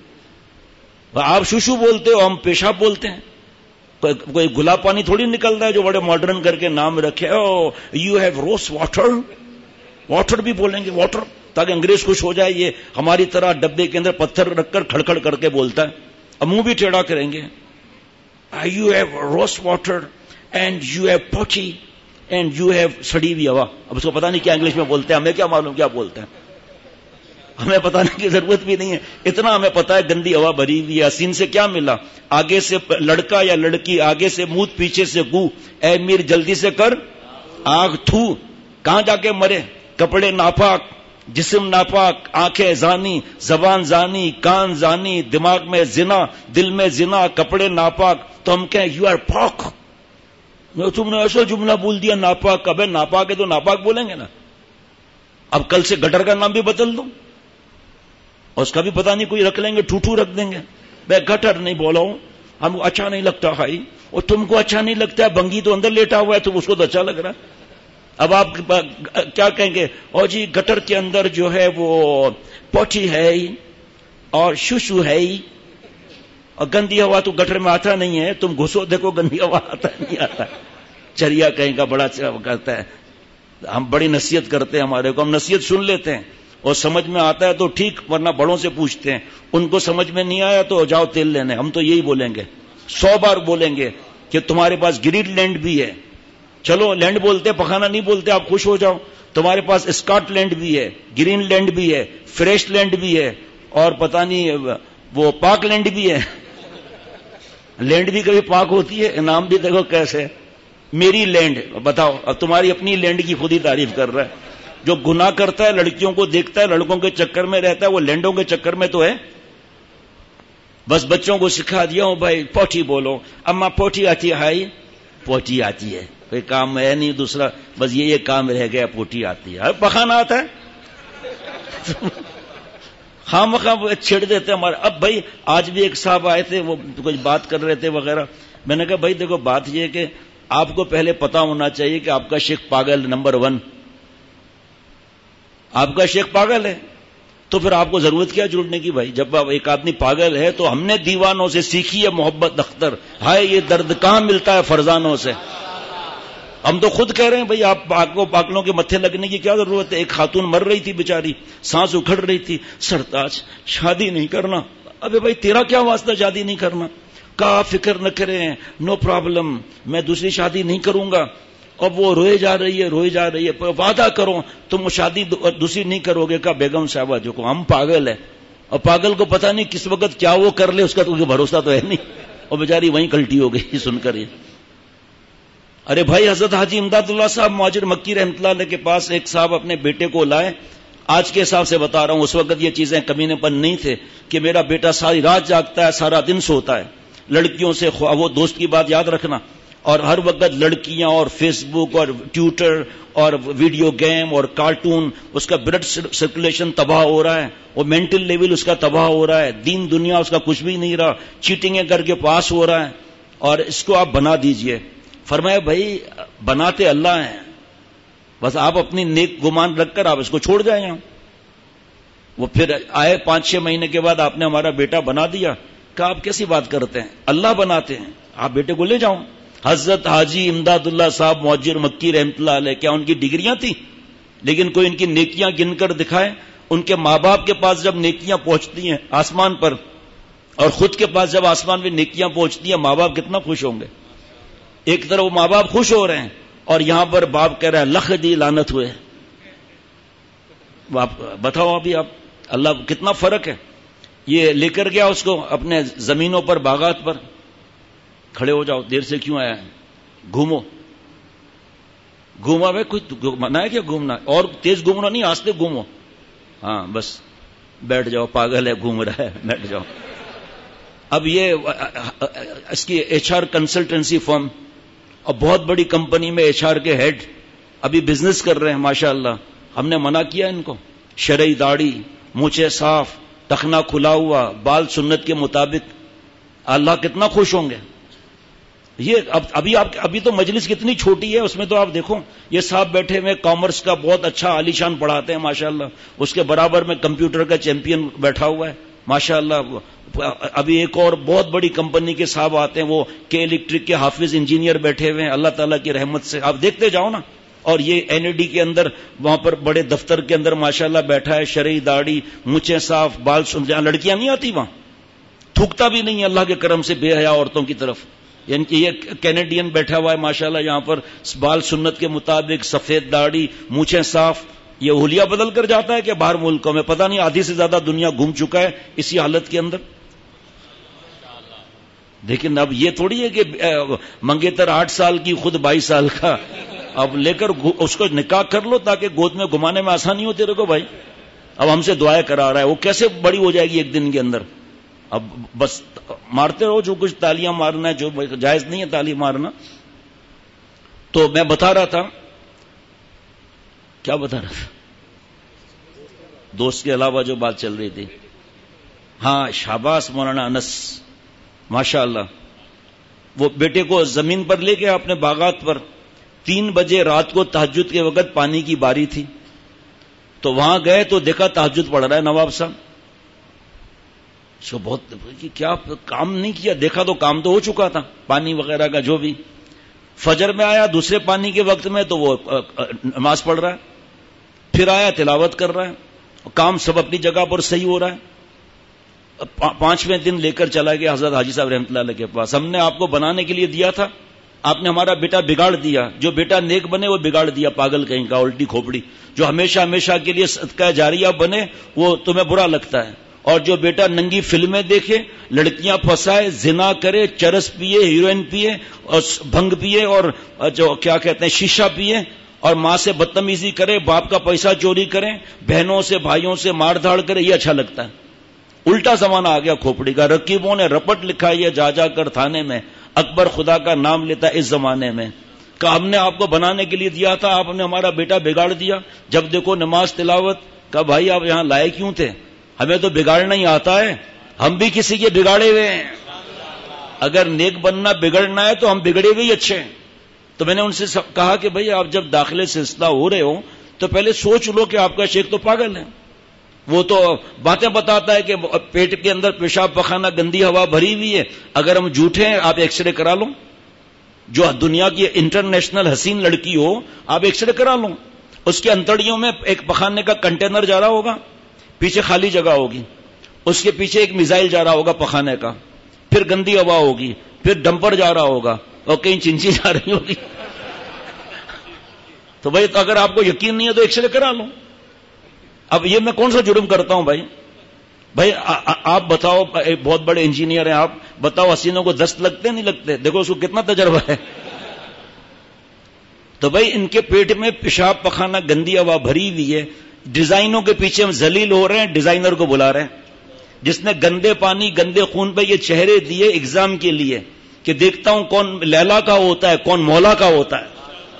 آپ شوشو بولتے ہو, ہم پیشاب بولتے ہیں. کوئی گلاب پانی تھوڑی نکلتا ہے جو بڑے ماڈرن کر کے نام رکھے. Oh you have rose water, water بھی بولیں گے, واٹر, تاکہ انگریز خوش ہو جائے. یہ ہماری طرح ڈبے کے اندر پتھر رکھ کر کھڑکھڑ کر کے بولتا ہے. اب منہ بھی ٹیڑھا کریں گے. You have rose water and you have potty and you have سڑی ہوئی ہوا. اب اس کو پتا نہیں کیا انگلش میں بولتے ہیں, ہمیں کیا معلوم کیا بولتے ہیں, ہمیں بتانے کی ضرورت بھی نہیں ہے. اتنا ہمیں پتا ہے گندی ہوا بھری ہوئی ہے. حسین سے کیا ملا؟ آگے سے لڑکا یا لڑکی, آگے سے موت پیچھے سے گو. اے میر جلدی سے کر آگ تھو. کہاں جا کے مرے؟ کپڑے ناپاک, جسم ناپاک, آنکھیں زانی, زبان زانی, کان زانی, دماغ میں زنا, دل میں زنا, کپڑے ناپاک. تو ہم کہیں یو آر پاک. تم نے ایسا جملہ بول دیا ناپاک. ابے ناپاک ہے تو ناپاک بولیں گے نا. اب کل سے گٹر کا نام بھی بدل دو, اور اس کا بھی پتہ نہیں کوئی رکھ لیں گے, ٹھوٹو رکھ دیں گے. میں گٹر نہیں بولا ہوں, ہم کو اچھا نہیں لگتا بھائی, اور تم کو اچھا نہیں لگتا ہے. بنگی تو اندر لیٹا ہوا ہے تو اس کو تو اچھا لگ رہا ہے. اب آپ کیا کہیں گے؟ اور جی گٹر کے اندر جو ہے وہ پوٹی ہے اور شوشو ہے, اور گندی ہوا تو گٹر میں آتا نہیں ہے. تم گھسو دیکھو گندی ہوا آتا نہیں آتا. چریا کہیں کا بڑا کرتا ہے. ہم بڑی نصیحت کرتے ہیں ہمارے کو, ہم نصیحت سن لیتے ہیں اور سمجھ میں آتا ہے تو ٹھیک, ورنہ بڑوں سے پوچھتے ہیں. ان کو سمجھ میں نہیں آیا تو جاؤ تیل لینے. ہم تو یہی بولیں گے, 100 بار بولیں گے کہ تمہارے پاس گرین لینڈ بھی ہے. چلو لینڈ بولتے, پخانا نہیں بولتے, آپ خوش ہو جاؤ. تمہارے پاس اسکاٹ لینڈ بھی ہے, گرین لینڈ بھی ہے, فریش لینڈ بھی ہے, اور پتہ نہیں وہ پاک لینڈ بھی ہے. لینڈ بھی کبھی پاک ہوتی ہے؟ انعام بھی دیکھو کیسے، میری لینڈ. بتاؤ، اب تمہاری اپنی لینڈ کی خود ہی تعریف کر رہا ہے. جو گناہ کرتا ہے، لڑکیوں کو دیکھتا ہے، لڑکوں کے چکر میں رہتا ہے، وہ لینڈوں کے چکر میں تو ہے. بس بچوں کو سکھا دیا ہوں بھائی پوٹھی بولو، اما پوٹھی آتی ہے، ہائی پوٹھی آتی ہے، کوئی کام ہے نہیں دوسرا، بس یہ کام رہ گیا، پوٹھی آتی ہے. پخانا آتا ہے خام خام چھڑ دیتے ہمارے. اب بھائی آج بھی ایک صاحب آئے تھے، وہ کچھ بات کر رہے تھے وغیرہ. میں نے کہا بھائی دیکھو بات یہ کہ آپ کو پہلے پتا ہونا چاہیے کہ آپ کا شیخ پاگل نمبر 1، آپ کا شیخ پاگل ہے، تو پھر آپ کو ضرورت کیا جڑنے کی بھائی؟ جب ایک آدمی پاگل ہے تو ہم نے دیوانوں سے سیکھی ہے محبت اختر، ہائے یہ درد کہاں ملتا ہے فرزانوں سے. ہم تو خود کہہ رہے ہیں بھائی آپ پاگلوں کے متھے لگنے کی کیا ضرورت ہے؟ ایک خاتون مر رہی تھی بیچاری، سانس اکھڑ رہی تھی، سرتاج شادی نہیں کرنا. ابے بھائی تیرا کیا واسطہ شادی نہیں کرنا؟ کہا فکر نہ کریں، نو پرابلم، میں دوسری شادی نہیں کروں گا. اب وہ روئے جا رہی ہے، وعدہ کرو تم شادی دوسری نہیں کرو گے. کہا بیگم صاحبہ جو کو ہم پاگل ہے، اور پاگل کو پتہ نہیں کس وقت کیا وہ کر لے، اس کا تو بھروسہ تو ہے نہیں. اور بیچاری وہیں کلٹی ہو گئی سن کر. یہ ارے بھائی حضرت حاجی امداد اللہ صاحب مہاجر مکی رحمۃ اللہ علیہ کے پاس ایک صاحب اپنے بیٹے کو لائے. آج کے حساب سے بتا رہا ہوں، اس وقت یہ چیزیں کمینے پن نہیں تھے کہ میرا بیٹا ساری رات جاگتا ہے، سارا دن سوتا ہے، لڑکیوں سے وہ دوست کی بات یاد رکھنا، اور ہر وقت لڑکیاں اور فیس بک اور ٹویٹر اور ویڈیو گیم اور کارٹون، اس کا بلڈ سرکولیشن تباہ ہو رہا ہے، وہ مینٹل لیول اس کا تباہ ہو رہا ہے، دین دنیا اس کا کچھ بھی نہیں رہا، چیٹنگیں کر کے پاس ہو رہا ہے، اور اس کو آپ بنا دیجئے. فرمایا بھائی بناتے اللہ ہیں، بس آپ اپنی نیک گمان رکھ کر آپ اس کو چھوڑ جائیں. یہاں وہ پھر آئے 5-6 مہینے کے بعد، آپ نے ہمارا بیٹا بنا دیا. کہا آپ کیسی بات کرتے ہیں؟ اللہ بناتے ہیں، آپ بیٹے کو لے جاؤ. حضرت حاجی امداد اللہ صاحب مہاجر مکی رحمۃ اللہ علیہ، کیا ان کی ڈگریاں تھیں؟ لیکن کوئی ان کی نیکیاں گن کر دکھائے. ان کے ماں باپ کے پاس جب نیکیاں پہنچتی ہیں آسمان پر، اور خود کے پاس جب آسمان میں نیکیاں پہنچتی ہیں، ماں باپ کتنا خوش ہوں گے. ایک طرف وہ ماں باپ خوش ہو رہے ہیں، اور یہاں پر باپ کہہ رہا ہے لکھ دی لعنت ہوئے. بتاؤ ابھی آپ اللہ کتنا فرق ہے. یہ لے کر گیا اس کو اپنے زمینوں پر، باغات پر. کھڑے ہو جاؤ، دیر سے کیوں آیا ہے؟ گھومو. گھوما میں کوئی منع ہے کیا گھومنا؟ اور تیز گھومنا نہیں، آستے گھومو. ہاں بس بیٹھ جاؤ، پاگل ہے گھوم رہا ہے، بیٹھ جاؤ. اب یہ اس کی HR کنسلٹنسی فرم اور بہت بڑی کمپنی میں HR کے ہیڈ ابھی بزنس کر رہے ہیں ماشاءاللہ. ہم نے منع کیا ان کو، شرعی داڑھی، مونچھیں صاف، ٹخنا کھلا ہوا، بال سنت کے مطابق. اللہ کتنا خوش ہوں گے. یہ ابھی تو مجلس کتنی چھوٹی ہے، اس میں تو آپ دیکھو یہ صاحب بیٹھے ہوئے کامرس کا بہت اچھا عالی شان پڑھاتے ہیں ماشاءاللہ، اس کے برابر میں کمپیوٹر کا چیمپئن بیٹھا ہوا ہے ماشاءاللہ. ابھی ایک اور بہت بڑی کمپنی کے صاحب آتے ہیں، وہ کے الیکٹرک کے حافظ انجینئر بیٹھے ہوئے ہیں. اللہ تعالیٰ کی رحمت سے آپ دیکھتے جاؤ نا. اور یہ NAD کے اندر وہاں پر بڑے دفتر کے اندر ماشاءاللہ بیٹھا ہے، شرعی داڑھی، مونچھیں صاف، بال جہاں لڑکیاں نہیں آتی وہاں تھوکتا بھی نہیں اللہ کے کرم سے بے حیا عورتوں کی طرف. یعنی کہ یہ کینیڈین بیٹھا ہوا ہے ماشاءاللہ یہاں پر، بال سنت کے مطابق، سفید داڑھی، مونچھیں صاف. یہ حلیہ بدل کر جاتا ہے کہ باہر ملکوں میں پتہ نہیں آدھی سے زیادہ دنیا گھوم چکا ہے اسی حالت کے اندر. لیکن اب یہ تھوڑی ہے کہ منگیتر 8 سال کی خود 22 سال کا، اب لے کر اس کو نکاح کر لو تاکہ گود میں گھمانے میں آسانی ہوتی رہے. بھائی اب ہم سے دعائیں کرا رہا ہے، وہ کیسے بڑی ہو جائے گی ایک دن کے اندر. اب بس مارتے رہو جو کچھ تالیاں مارنا ہے، جو جائز نہیں ہے تالی مارنا. تو میں بتا رہا تھا، کیا بتا رہا تھا؟ دوست کے علاوہ جو بات چل رہی تھی، ہاں شاباش مولانا انس ماشاءاللہ. وہ بیٹے کو زمین پر لے گیا اپنے باغات پر. 3 بجے رات کو تہجد کے وقت پانی کی باری تھی، تو وہاں گئے تو دیکھا تہجد پڑھ رہا ہے نواب صاحب. اس کو بہت کیا کام نہیں کیا، دیکھا تو کام تو ہو چکا تھا پانی وغیرہ کا جو بھی. فجر میں آیا دوسرے پانی کے وقت میں تو وہ نماز پڑھ رہا ہے، پھر آیا تلاوت کر رہا ہے، کام سب اپنی جگہ پر صحیح ہو رہا ہے. 5ویں دن لے کر چلا گیا حضرت حاجی صاحب رحمۃ اللہ علیہ کے پاس. ہم نے آپ کو بنانے کے لیے دیا تھا، آپ نے ہمارا بیٹا بگاڑ دیا. جو بیٹا نیک بنے وہ بگاڑ دیا، پاگل کہیں کا، الٹی کھوپڑی. جو ہمیشہ ہمیشہ کے لیے صدقہ جاریہ بنے وہ تمہیں برا لگتا ہے، اور جو بیٹا ننگی فلمیں دیکھے، لڑکیاں پھنسائے، زنا کرے، چرس پیے، ہیروئن پیے اور بھنگ پیے اور جو کیا کہتے ہیں شیشہ پیے، اور ماں سے بدتمیزی کرے، باپ کا پیسہ چوری کریں، بہنوں سے بھائیوں سے مار دھاڑ کرے، یہ اچھا لگتا ہے۔ الٹا زمانہ آ گیا کھوپڑی کا، رقیبوں نے رپٹ لکھا ہے جا جا کر تھانے میں، اکبر خدا کا نام لیتا ہے اس زمانے میں، کہ ہم نے آپ کو بنانے کے لیے دیا تھا، آپ نے ہمارا بیٹا بگاڑ دیا، جب دیکھو نماز تلاوت، کہ بھائی آپ یہاں لائے کیوں تھے؟ ہمیں تو بگاڑنا ہی آتا ہے، ہم بھی کسی کے بگاڑے ہوئے ہیں، اگر نیک بننا بگڑنا ہے تو ہم بگڑے ہوئے ہی اچھے ہیں۔ تو میں نے ان سے کہا کہ بھئی آپ جب داخلے سے اصلاح ہو رہے ہو تو پہلے سوچ لو کہ آپ کا شیخ تو پاگل ہے، وہ تو باتیں بتاتا ہے کہ پیٹ کے اندر پیشاب پخانہ گندی ہوا بھری ہوئی ہے، اگر ہم جھوٹے ہیں آپ ایکس رے کرا لو، جو دنیا کی انٹرنیشنل حسین لڑکی ہو آپ ایکس رے کرا لو، اس کے انتڑیوں میں ایک پخانے کا کنٹینر جا رہا ہوگا، پیچھے خالی جگہ ہوگی، اس کے پیچھے ایک میزائل جا رہا ہوگا پخانے کا، پھر گندی ہوا ہوگی، پھر ڈمپر جا رہا ہوگا اور کہیں چنچی جا رہی ہوگی۔ تو بھائی اگر آپ کو یقین نہیں ہے تو ایکس رے کرا لو۔ اب یہ میں کون سا جرم کرتا ہوں بھائی آپ بتاؤ، بہت بڑے انجینئر ہیں آپ، بتاؤ حسینوں کو دست لگتے نہیں لگتے؟ دیکھو اس کو کتنا تجربہ ہے۔ تو بھائی ان کے پیٹ میں پیشاب پخانہ گندی ہوا بھری ہوئی ہے، ڈیزائنوں کے پیچھے ہم ذلیل ہو رہے ہیں، ڈیزائنر کو بلا رہے ہیں جس نے گندے پانی گندے خون پہ یہ چہرے دیے ایگزام کے لیے کہ دیکھتا ہوں کون لیلا کا ہوتا ہے کون مولا کا ہوتا ہے۔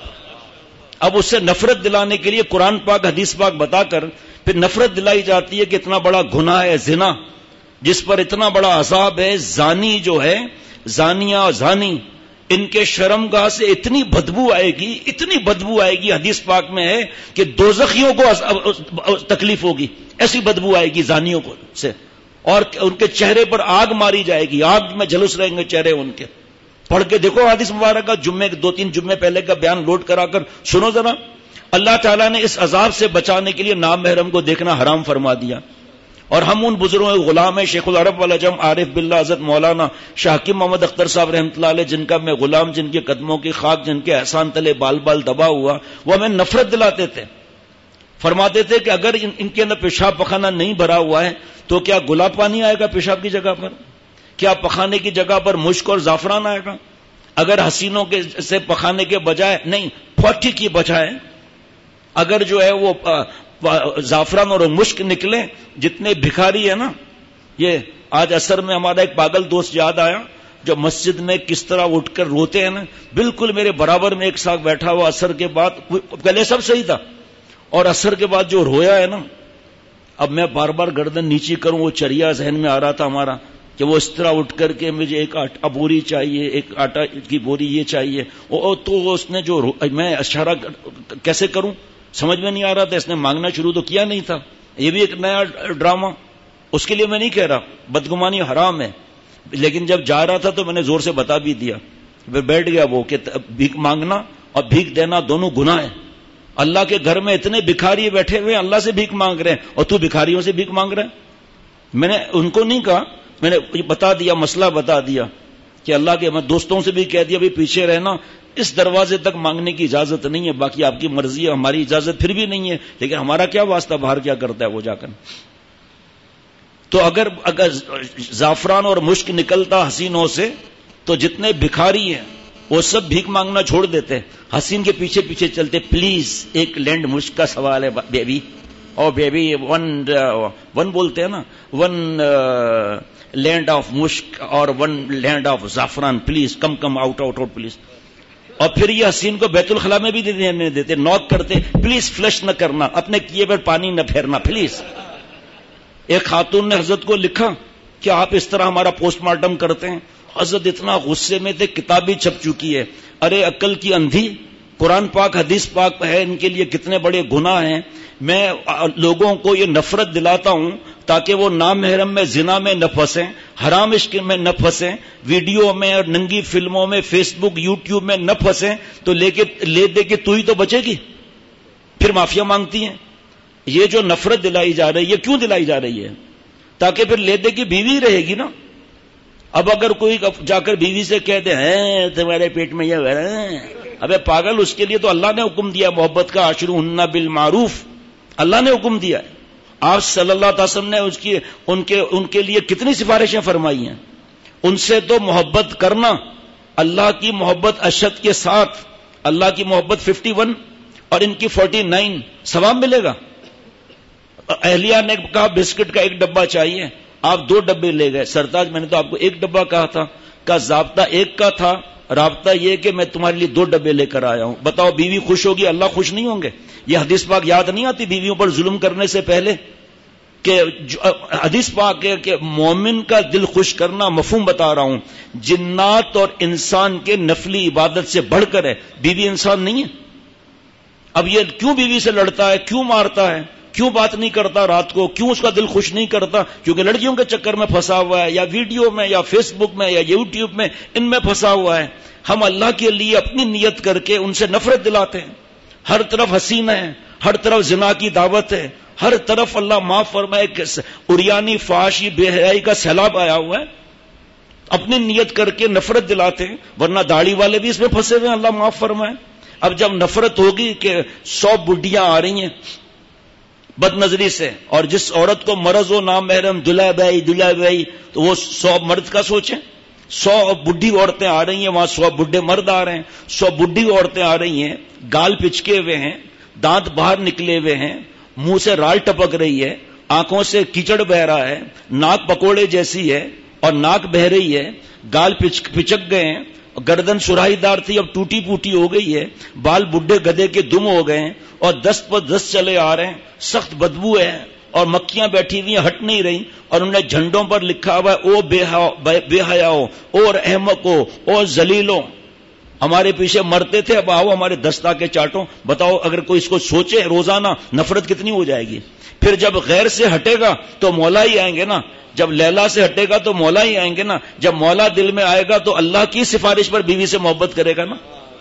اب اس سے نفرت دلانے کے لیے قرآن پاک حدیث پاک بتا کر پھر نفرت دلائی جاتی ہے کہ اتنا بڑا گناہ ہے زنا، جس پر اتنا بڑا عذاب ہے، زانی جو ہے، زانیہ اور زانی، ان کے شرمگاہ سے اتنی بدبو آئے گی، اتنی بدبو آئے گی، حدیث پاک میں ہے کہ دوزخیوں کو تکلیف ہوگی، ایسی بدبو آئے گی زانیوں کو سے، اور ان کے چہرے پر آگ ماری جائے گی، آگ میں جھلس رہیں گے چہرے ان کے۔ پڑھ کے دیکھو حدیث مبارک کا، جمعے 2-3 جمعے پہلے کا بیان لوڈ کرا کر سنو ذرا۔ اللہ تعالیٰ نے اس عذاب سے بچانے کے لیے نامحرم کو دیکھنا حرام فرما دیا، اور ہم ان بزرگوں کے غلام ہیں، شیخ العرب والعجم عارف باللہ حضرت مولانا شاہ حکیم محمد اختر صاحب رحمۃ اللہ علیہ، جن کا میں غلام، جن کے قدموں کی خاک، جن کے احسان تلے بال بال دبا ہوا، وہ ہمیں نفرت دلاتے تھے، فرماتے تھے کہ اگر ان کے اندر پیشاب پخانہ نہیں بھرا ہوا ہے تو کیا گلاب پانی آئے گا پیشاب کی جگہ پر؟ کیا پخانے کی جگہ پر مشک اور زعفران آئے گا؟ اگر حسینوں کے سے پخانے کے بجائے نہیں، پھوٹی کی بجائے اگر جو ہے وہ زعفران اور مشک نکلے، جتنے بھکاری ہے نا، یہ آج عصر میں ہمارا ایک پاگل دوست یاد آیا جو مسجد میں کس طرح اٹھ کر روتے ہیں نا، بالکل میرے برابر میں ایک ساتھ بیٹھا ہوا، عصر کے بعد، پہلے سب صحیح تھا اور عصر کے بعد جو رویا ہے نا، اب میں بار بار گردن نیچی کروں، وہ چریا ذہن میں آ رہا تھا ہمارا کہ وہ اس طرح اٹھ کر کے مجھے ایک بوری چاہیے، ایک آٹا کی بوری یہ چاہیے، تو اس نے جو میں اشارہ کیسے کروں سمجھ میں نہیں آ رہا تھا، اس نے مانگنا شروع تو کیا نہیں تھا، یہ بھی ایک نیا ڈرامہ، اس کے لیے میں نہیں کہہ رہا بدگمانی حرام ہے، لیکن جب جا رہا تھا تو میں نے زور سے بتا بھی دیا، پھر بیٹھ گیا وہ کہ بھیک مانگنا اور بھیک دینا دونوں گناہ ہیں، اللہ کے گھر میں اتنے بھکاری بیٹھے ہوئے اللہ سے بھیک مانگ رہے ہیں اور تو بھکاریوں سے بھیک مانگ رہے ہیں۔ میں نے ان کو نہیں کہا، میں نے بتا دیا، مسئلہ بتا دیا کہ اللہ کے، میں دوستوں سے بھی کہہ دیا بھی پیچھے رہنا، اس دروازے تک مانگنے کی اجازت نہیں ہے، باقی آپ کی مرضی ہے، ہماری اجازت پھر بھی نہیں ہے، لیکن ہمارا کیا واسطہ باہر کیا کرتا ہے وہ جا کر۔ تو اگر زعفران اور مشک نکلتا حسینوں سے تو جتنے بھکاری ہیں وہ سب بھیک مانگنا چھوڑ دیتے، حسین کے پیچھے پیچھے چلتے، پلیز ایک لینڈ مشک کا سوال ہے بیبی، اور بیبی ون بولتے ہیں نا، ون لینڈ آف مشک اور ون لینڈ آف زعفران، پلیز کم آؤٹ پلیز۔ اور پھر یہ حسین کو بیت الخلاء میں بھی دینے دیتے، نوک کرتے، پلیز فلش نہ کرنا، اپنے کیے پر پانی نہ پھیرنا پلیز۔ ایک خاتون نے حضرت کو لکھا کہ آپ اس طرح ہمارا پوسٹ مارٹم کرتے ہیں، حضرت اتنا غصے میں تھے، کتاب بھی چھپ چکی ہے، ارے عقل کی اندھی، قرآن پاک حدیث پاک ہے، ان کے لیے کتنے بڑے گناہ ہیں، میں لوگوں کو یہ نفرت دلاتا ہوں تاکہ وہ نامحرم میں، زنا میں نہ پھنسیں، حرام عشق میں نہ پھنسیں، ویڈیو میں اور ننگی فلموں میں، فیس بک یوٹیوب میں نہ پھنسیں، تو لے دے کے تو ہی تو بچے گی، پھر معافیا مانگتی ہیں۔ یہ جو نفرت دلائی جا رہی ہے کیوں دلائی جا رہی ہے؟ تاکہ پھر لے دے کی بیوی رہے گی نا۔ اب اگر کوئی جا کر بیوی سے کہتے ہیں تمہارے پیٹ میں یہ ہے، ابے پاگل، اس کے لیے تو اللہ نے حکم دیا محبت کا، عاشروہن بالمعروف، اللہ نے حکم دیا ہے، آپ صلی اللہ علیہ وسلم نے ان کے لیے کتنی سفارشیں فرمائی ہیں. ان سے تو محبت کرنا، اللہ کی محبت اشد کے ساتھ، اللہ کی محبت 51 اور ان کی 49 ثواب ملے گا. اہلیہ نے کہا بسکٹ کا 1 ڈبہ چاہیے، آپ 2 ڈبے لے گئے. سرتاج میں نے تو آپ کو 1 ڈبہ کہا تھا، کا ضابطہ 1 کا تھا، رابطہ یہ کہ میں تمہارے لیے 2 ڈبے لے کر آیا ہوں. بتاؤ بیوی خوش ہوگی، اللہ خوش نہیں ہوں گے؟ یہ حدیث پاک یاد نہیں آتی بیویوں پر ظلم کرنے سے پہلے؟ کہ حدیث پاک ہے کہ مومن کا دل خوش کرنا، مفہوم بتا رہا ہوں، جنات اور انسان کے نفلی عبادت سے بڑھ کر ہے. بیوی انسان نہیں ہے؟ اب یہ کیوں بیوی سے لڑتا ہے، کیوں مارتا ہے، کیوں بات نہیں کرتا رات کو، کیوں اس کا دل خوش نہیں کرتا؟ کیونکہ لڑکیوں کے چکر میں پھنسا ہوا ہے، یا ویڈیو میں، یا فیس بک میں، یا یوٹیوب میں، ان میں پھنسا ہوا ہے. ہم اللہ کے لیے اپنی نیت کر کے ان سے نفرت دلاتے ہیں. ہر طرف حسین ہے، ہر طرف زنا کی دعوت ہے، ہر طرف اللہ معاف فرمائے اریانی فحاشی بے حیائی کا سیلاب آیا ہوا ہے. اپنی نیت کر کے نفرت دلاتے ہیں، ورنہ داڑھی والے بھی اس میں پھنسے ہوئے ہیں، اللہ معاف فرمائے. اب جب نفرت ہوگی کہ 100 بڈیاں آ رہی ہیں بد نظری سے، اور جس عورت کو مرض ہو نامحرم دلہا بھائی، تو وہ 100 مرد کا سوچیں. 100 بڈھی عورتیں آ رہی ہیں، وہاں 100 بڈھے مرد آ رہے ہیں. 100 بڈھی عورتیں آ رہی ہیں، گال پچکے ہوئے ہیں، دانت باہر نکلے ہوئے ہیں، منہ سے رال ٹپک رہی ہے، آنکھوں سے کیچڑ بہ رہا ہے، ناک پکوڑے جیسی ہے اور ناک بہ رہی ہے، گال پچک گئے ہیں، گردن سراہی دار تھی اب ٹوٹی پوٹی ہو گئی ہے، بال بڈھے گدے کے دم ہو گئے ہیں، اور 10 پر 10 چلے آ رہے ہیں، سخت بدبو ہے، اور مکھیاں بیٹھی ہوئی ہیں ہٹ نہیں رہی، اور انہوں نے جھنڈوں پر لکھا ہوا ہے او بے حیاؤ، اور احمقو، اور ذلیلو. ہمارے پیچھے مرتے تھے، اب آؤ ہمارے دستا کے چاٹوں. بتاؤ اگر کوئی اس کو سوچے روزانہ، نفرت کتنی ہو جائے گی. پھر جب غیر سے ہٹے گا تو مولا ہی آئیں گے نا، جب لیلا سے ہٹے گا تو مولا ہی آئیں گے نا، جب مولا دل میں آئے گا تو اللہ کی سفارش پر بیوی سے محبت کرے گا نا.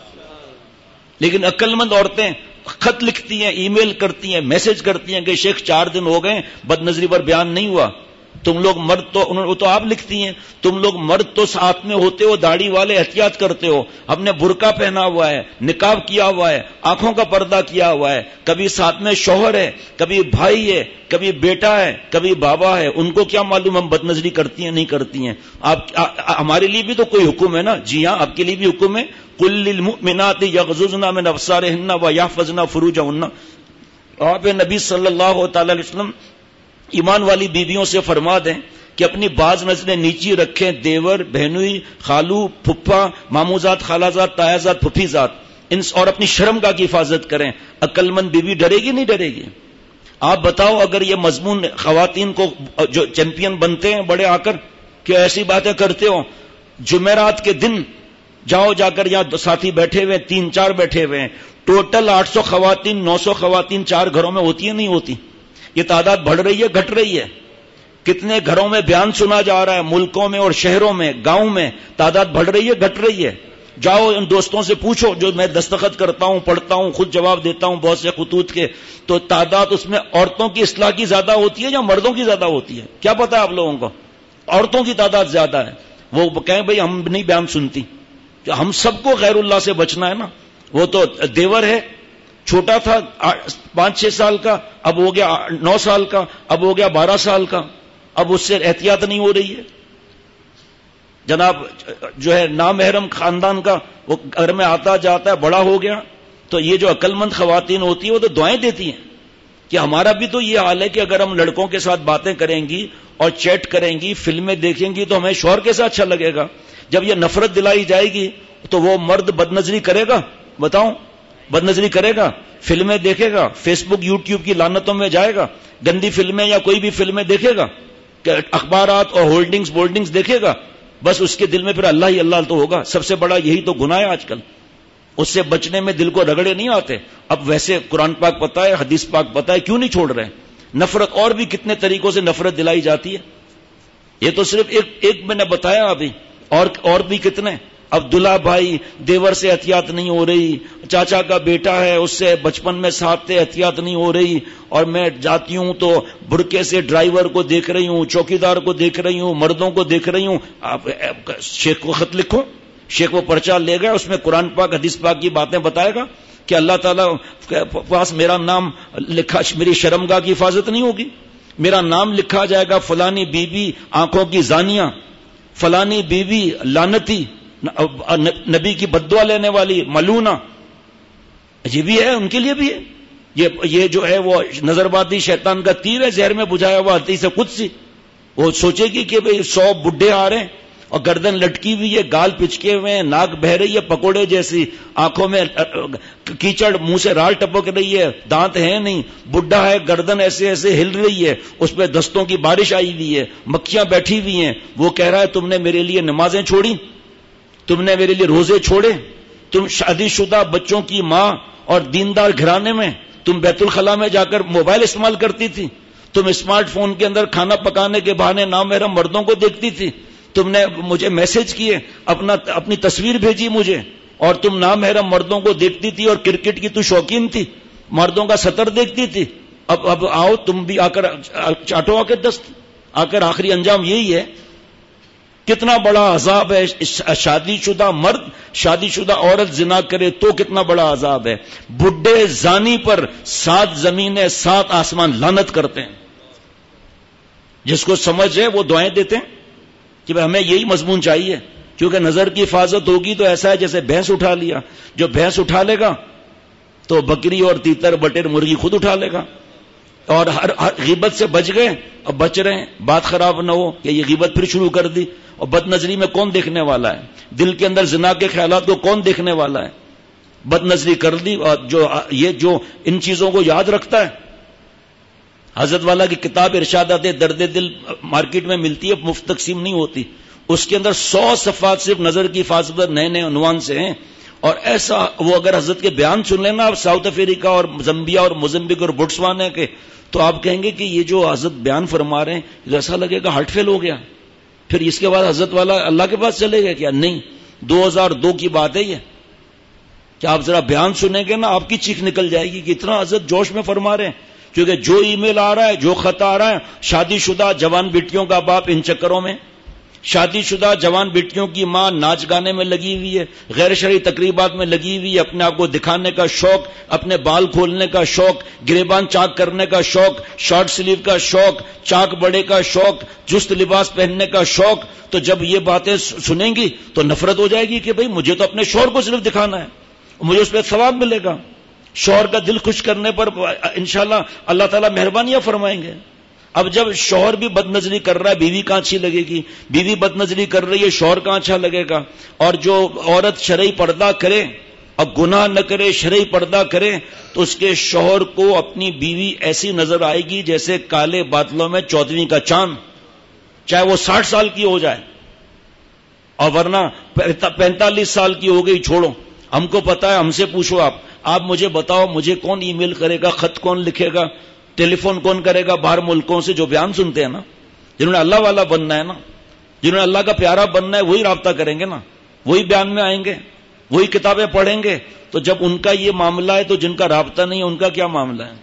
لیکن عقل مند عورتیں خط لکھتی ہیں، ای میل کرتی ہیں، میسج کرتی ہیں کہ شیخ 4 دن ہو گئے بد نظری پر بیان نہیں ہوا. تم لوگ مرد تو آپ لکھتی ہیں، تم لوگ مرد تو ساتھ میں ہوتے ہو، داڑھی والے احتیاط کرتے ہو، ہم نے برقع پہنا ہوا ہے، نقاب کیا ہوا ہے، آنکھوں کا پردہ کیا ہوا ہے، کبھی ساتھ میں شوہر ہے، کبھی بھائی ہے، کبھی بیٹا ہے، کبھی بابا ہے. ان کو کیا معلوم ہم بد نظری کرتی ہیں نہیں کرتی ہیں؟ ہمارے لیے بھی تو کوئی حکم ہے نا. جی ہاں، آپ کے لیے بھی حکم ہے. قل للمؤمنات یغضضن من ابصارهن ويحفظن فروجهن. آپ نبی صلی اللہ تعالی علیہ وسلم ایمان والی بیویوں سے فرما دیں کہ اپنی بعض نظریں نیچی رکھیں، دیور، بہنوئی، خالو، پھپھا، ماموزاد، خالازاد، تایازاد، پھپھیزاد، اور اپنی شرم کا کی حفاظت کریں. عقل مند بیوی ڈرے گی نہیں ڈرے گی؟ آپ بتاؤ اگر یہ مضمون خواتین کو جو چیمپئن بنتے ہیں بڑے آ کر کہ ایسی باتیں کرتے ہو، جمعرات کے دن جاؤ، جا کر یہاں ساتھی بیٹھے ہوئے 3-4 بیٹھے ہوئے ہیں، ٹوٹل 800 خواتین 900 خواتین 4 گھروں میں ہوتی ہے نہیں ہوتی؟ یہ تعداد بڑھ رہی ہے گھٹ رہی ہے؟ کتنے گھروں میں بیان سنا جا رہا ہے، ملکوں میں اور شہروں میں، گاؤں میں تعداد بڑھ رہی ہے گھٹ رہی ہے؟ جاؤ ان دوستوں سے پوچھو جو میں دستخط کرتا ہوں، پڑھتا ہوں، خود جواب دیتا ہوں بہت سے خطوط کے، تو تعداد اس میں عورتوں کی اصلاح کی زیادہ ہوتی ہے یا مردوں کی زیادہ ہوتی ہے؟ کیا پتا ہے آپ لوگوں کو؟ عورتوں کی تعداد زیادہ ہے. وہ کہیں بھئی ہم نہیں بیان سنتی. ہم سب کو غیر اللہ سے بچنا ہے نا. وہ تو دیور ہے، چھوٹا تھا 5-6 سال کا، اب ہو گیا 9 سال کا، اب ہو گیا 12 سال کا، اب اس سے احتیاط نہیں ہو رہی ہے. جناب جو ہے نامحرم خاندان کا وہ گھر میں آتا جاتا ہے، بڑا ہو گیا. تو یہ جو عقل مند خواتین ہوتی ہیں وہ تو دعائیں دیتی ہیں کہ ہمارا بھی تو یہ حال ہے کہ اگر ہم لڑکوں کے ساتھ باتیں کریں گی اور چیٹ کریں گی، فلمیں دیکھیں گی تو ہمیں شوہر کے ساتھ اچھا لگے گا. جب یہ نفرت دلائی جائے گی تو وہ مرد بد نظری کرے گا؟ بتاؤں بد نظری کرے گا؟ فلمیں دیکھے گا، فیس بک یوٹیوب کی لعنتوں میں جائے گا، گندی فلمیں یا کوئی بھی فلمیں دیکھے گا، اخبارات اور ہولڈنگز دیکھے گا، بس اس کے دل میں پھر اللہ ہی اللہ تو ہوگا. سب سے بڑا یہی تو گناہ ہے آج کل. اس سے بچنے میں دل کو رگڑے نہیں آتے. اب ویسے قرآن پاک پتہ ہے، حدیث پاک پتہ ہے، کیوں نہیں چھوڑ رہے؟ نفرت اور بھی کتنے طریقوں سے نفرت دلائی جاتی ہے. یہ تو صرف ایک میں نے بتایا ابھی، اور بھی کتنے. اب دلہا بھائی دیور سے احتیاط نہیں ہو رہی، چاچا کا بیٹا ہے اس سے بچپن میں ساتھ تھے احتیاط نہیں ہو رہی، اور میں جاتی ہوں تو برقعے سے ڈرائیور کو دیکھ رہی ہوں، چوکیدار کو دیکھ رہی ہوں، مردوں کو دیکھ رہی ہوں. آپ شیخ کو خط لکھو، شیخ وہ پرچہ لے گا، اس میں قرآن پاک حدیث پاک کی باتیں بتائے گا کہ اللہ تعالیٰ کے پاس میرا نام لکھا، میری شرمگاہ کی حفاظت نہیں ہوگی. میرا نام لکھا جائے گا فلانی بیوی آنکھوں کی زانیہ، فلانی بیوی لعنتی، نبی کی بددعا لینے والی ملونہ. یہ بھی ہے، ان کے لیے بھی ہے. یہ جو ہے وہ نظر بازی شیطان کا تیر ہے، زہر میں بجھایا ہوا حدیث قدسی. وہ سوچے گی کہ بھئی 100 بڈھے آ رہے ہیں اور گردن لٹکی ہوئی ہے، گال پچکے ہوئے ہیں، ناک بہ رہی ہے پکوڑے جیسی، آنکھوں میں کیچڑ، منہ سے رال ٹپک رہی ہے، دانت ہے نہیں، بڈھا ہے، گردن ایسے ایسے ہل رہی ہے، اس پہ دستوں کی بارش آئی ہوئی ہے، مکھیاں بیٹھی ہوئی ہیں. وہ کہہ رہا ہے تم نے میرے لیے نمازیں چھوڑی، تم نے میرے لیے روزے چھوڑے، تم شادی شدہ بچوں کی ماں اور دیندار گھرانے میں تم بیت الخلاء میں جا کر موبائل استعمال کرتی تھی، تم اسمارٹ فون کے اندر کھانا پکانے کے بہانے نامحرم مردوں کو دیکھتی تھی، تم نے مجھے میسج کیے، اپنی تصویر بھیجی مجھے، اور تم نامحرم مردوں کو دیکھتی تھی، اور کرکٹ کی تو شوقین تھی، مردوں کا سطر دیکھتی تھی. اب آؤ تم بھی آ کر چاٹو آ کے دست، آ کر آخری انجام یہی ہے. کتنا بڑا عذاب ہے شادی شدہ مرد، شادی شدہ عورت زنا کرے تو کتنا بڑا عذاب ہے. بڈھے زانی پر 7 زمینیں 7 آسمان لعنت کرتے ہیں. جس کو سمجھ ہے وہ دعائیں دیتے ہیں کہ ہمیں یہی مضمون چاہیے، کیونکہ نظر کی حفاظت ہوگی تو ایسا ہے جیسے بھینس اٹھا لیا. جو بھینس اٹھا لے گا تو بکری اور تیتر بٹیر مرغی خود اٹھا لے گا. اور ہر غیبت سے بچ گئے، اب بچ رہے ہیں، بات خراب نہ ہو کہ یہ غیبت پھر شروع کر دی. اور بد نظری میں کون دیکھنے والا ہے؟ دل کے اندر زنا کے خیالات کو کون دیکھنے والا ہے؟ بد نظری کر دی. اور جو ان چیزوں کو یاد رکھتا ہے، حضرت والا کی کتاب ارشادات درد دل مارکیٹ میں ملتی ہے، مفت تقسیم نہیں ہوتی. اس کے اندر 100 صفحات صرف نظر کی حفاظت پر نئے نئے عنوان سے ہیں. اور ایسا وہ اگر حضرت کے بیان سن لینا آپ ساؤتھ افریقہ اور زمبیا اور موزمبیک اور بوٹسوانا کے، تو آپ کہیں گے کہ یہ جو حضرت بیان فرما رہے ہیں ایسا لگے گا ہارٹ فیل ہو گیا. پھر اس کے بعد حضرت والا اللہ کے پاس چلے گئے کیا؟ نہیں، 2002 کی بات ہے یہ. کہ آپ ذرا بیان سنیں گے نا آپ کی چیخ نکل جائے گی کہ اتنا حضرت جوش میں فرما رہے ہیں. کیونکہ جو ای میل آ رہا ہے، جو خط آ رہا ہے، شادی شدہ جوان بیٹیوں کا باپ ان چکروں میں، شادی شدہ جوان بیٹیوں کی ماں ناچ گانے میں لگی ہوئی ہے، غیر شرعی تقریبات میں لگی ہوئی ہے، اپنے آپ کو دکھانے کا شوق، اپنے بال کھولنے کا شوق، گریبان چاک کرنے کا شوق، شارٹ سلیو کا شوق، چاک بڑے کا شوق، چست لباس پہننے کا شوق. تو جب یہ باتیں سنیں گی تو نفرت ہو جائے گی کہ بھئی مجھے تو اپنے شوہر کو صرف دکھانا ہے، مجھے اس پہ ثواب ملے گا. شوہر کا دل خوش کرنے پر انشاءاللہ اللہ تعالیٰ مہربانیاں فرمائیں گے. اب جب شوہر بھی بد نظری کر رہا ہے بیوی کہاں اچھی لگے گی؟ بیوی بد نظری کر رہی ہے شوہر کہاں اچھا لگے گا؟ اور جو عورت شرعی پردہ کرے اور گناہ نہ کرے، شرعی پردہ کرے، تو اس کے شوہر کو اپنی بیوی ایسی نظر آئے گی جیسے کالے بادلوں میں 14ویں کا چاند، چاہے وہ 60 سال کی ہو جائے. اور ورنہ 45 سال کی ہو گئی چھوڑو، ہم کو پتا ہے، ہم سے پوچھو آپ مجھے بتاؤ مجھے کون ای میل کرے گا، خط کون لکھے گا، ٹیلی فون کون کرے گا باہر ملکوں سے؟ جو بیان سنتے ہیں نا، جنہوں نے اللہ والا بننا ہے نا، جنہوں نے اللہ کا پیارا بننا ہے، وہی رابطہ کریں گے نا، وہی بیان میں آئیں گے، وہی کتابیں پڑھیں گے. تو جب ان کا یہ معاملہ ہے تو جن کا رابطہ نہیں ہے ان کا کیا معاملہ ہے؟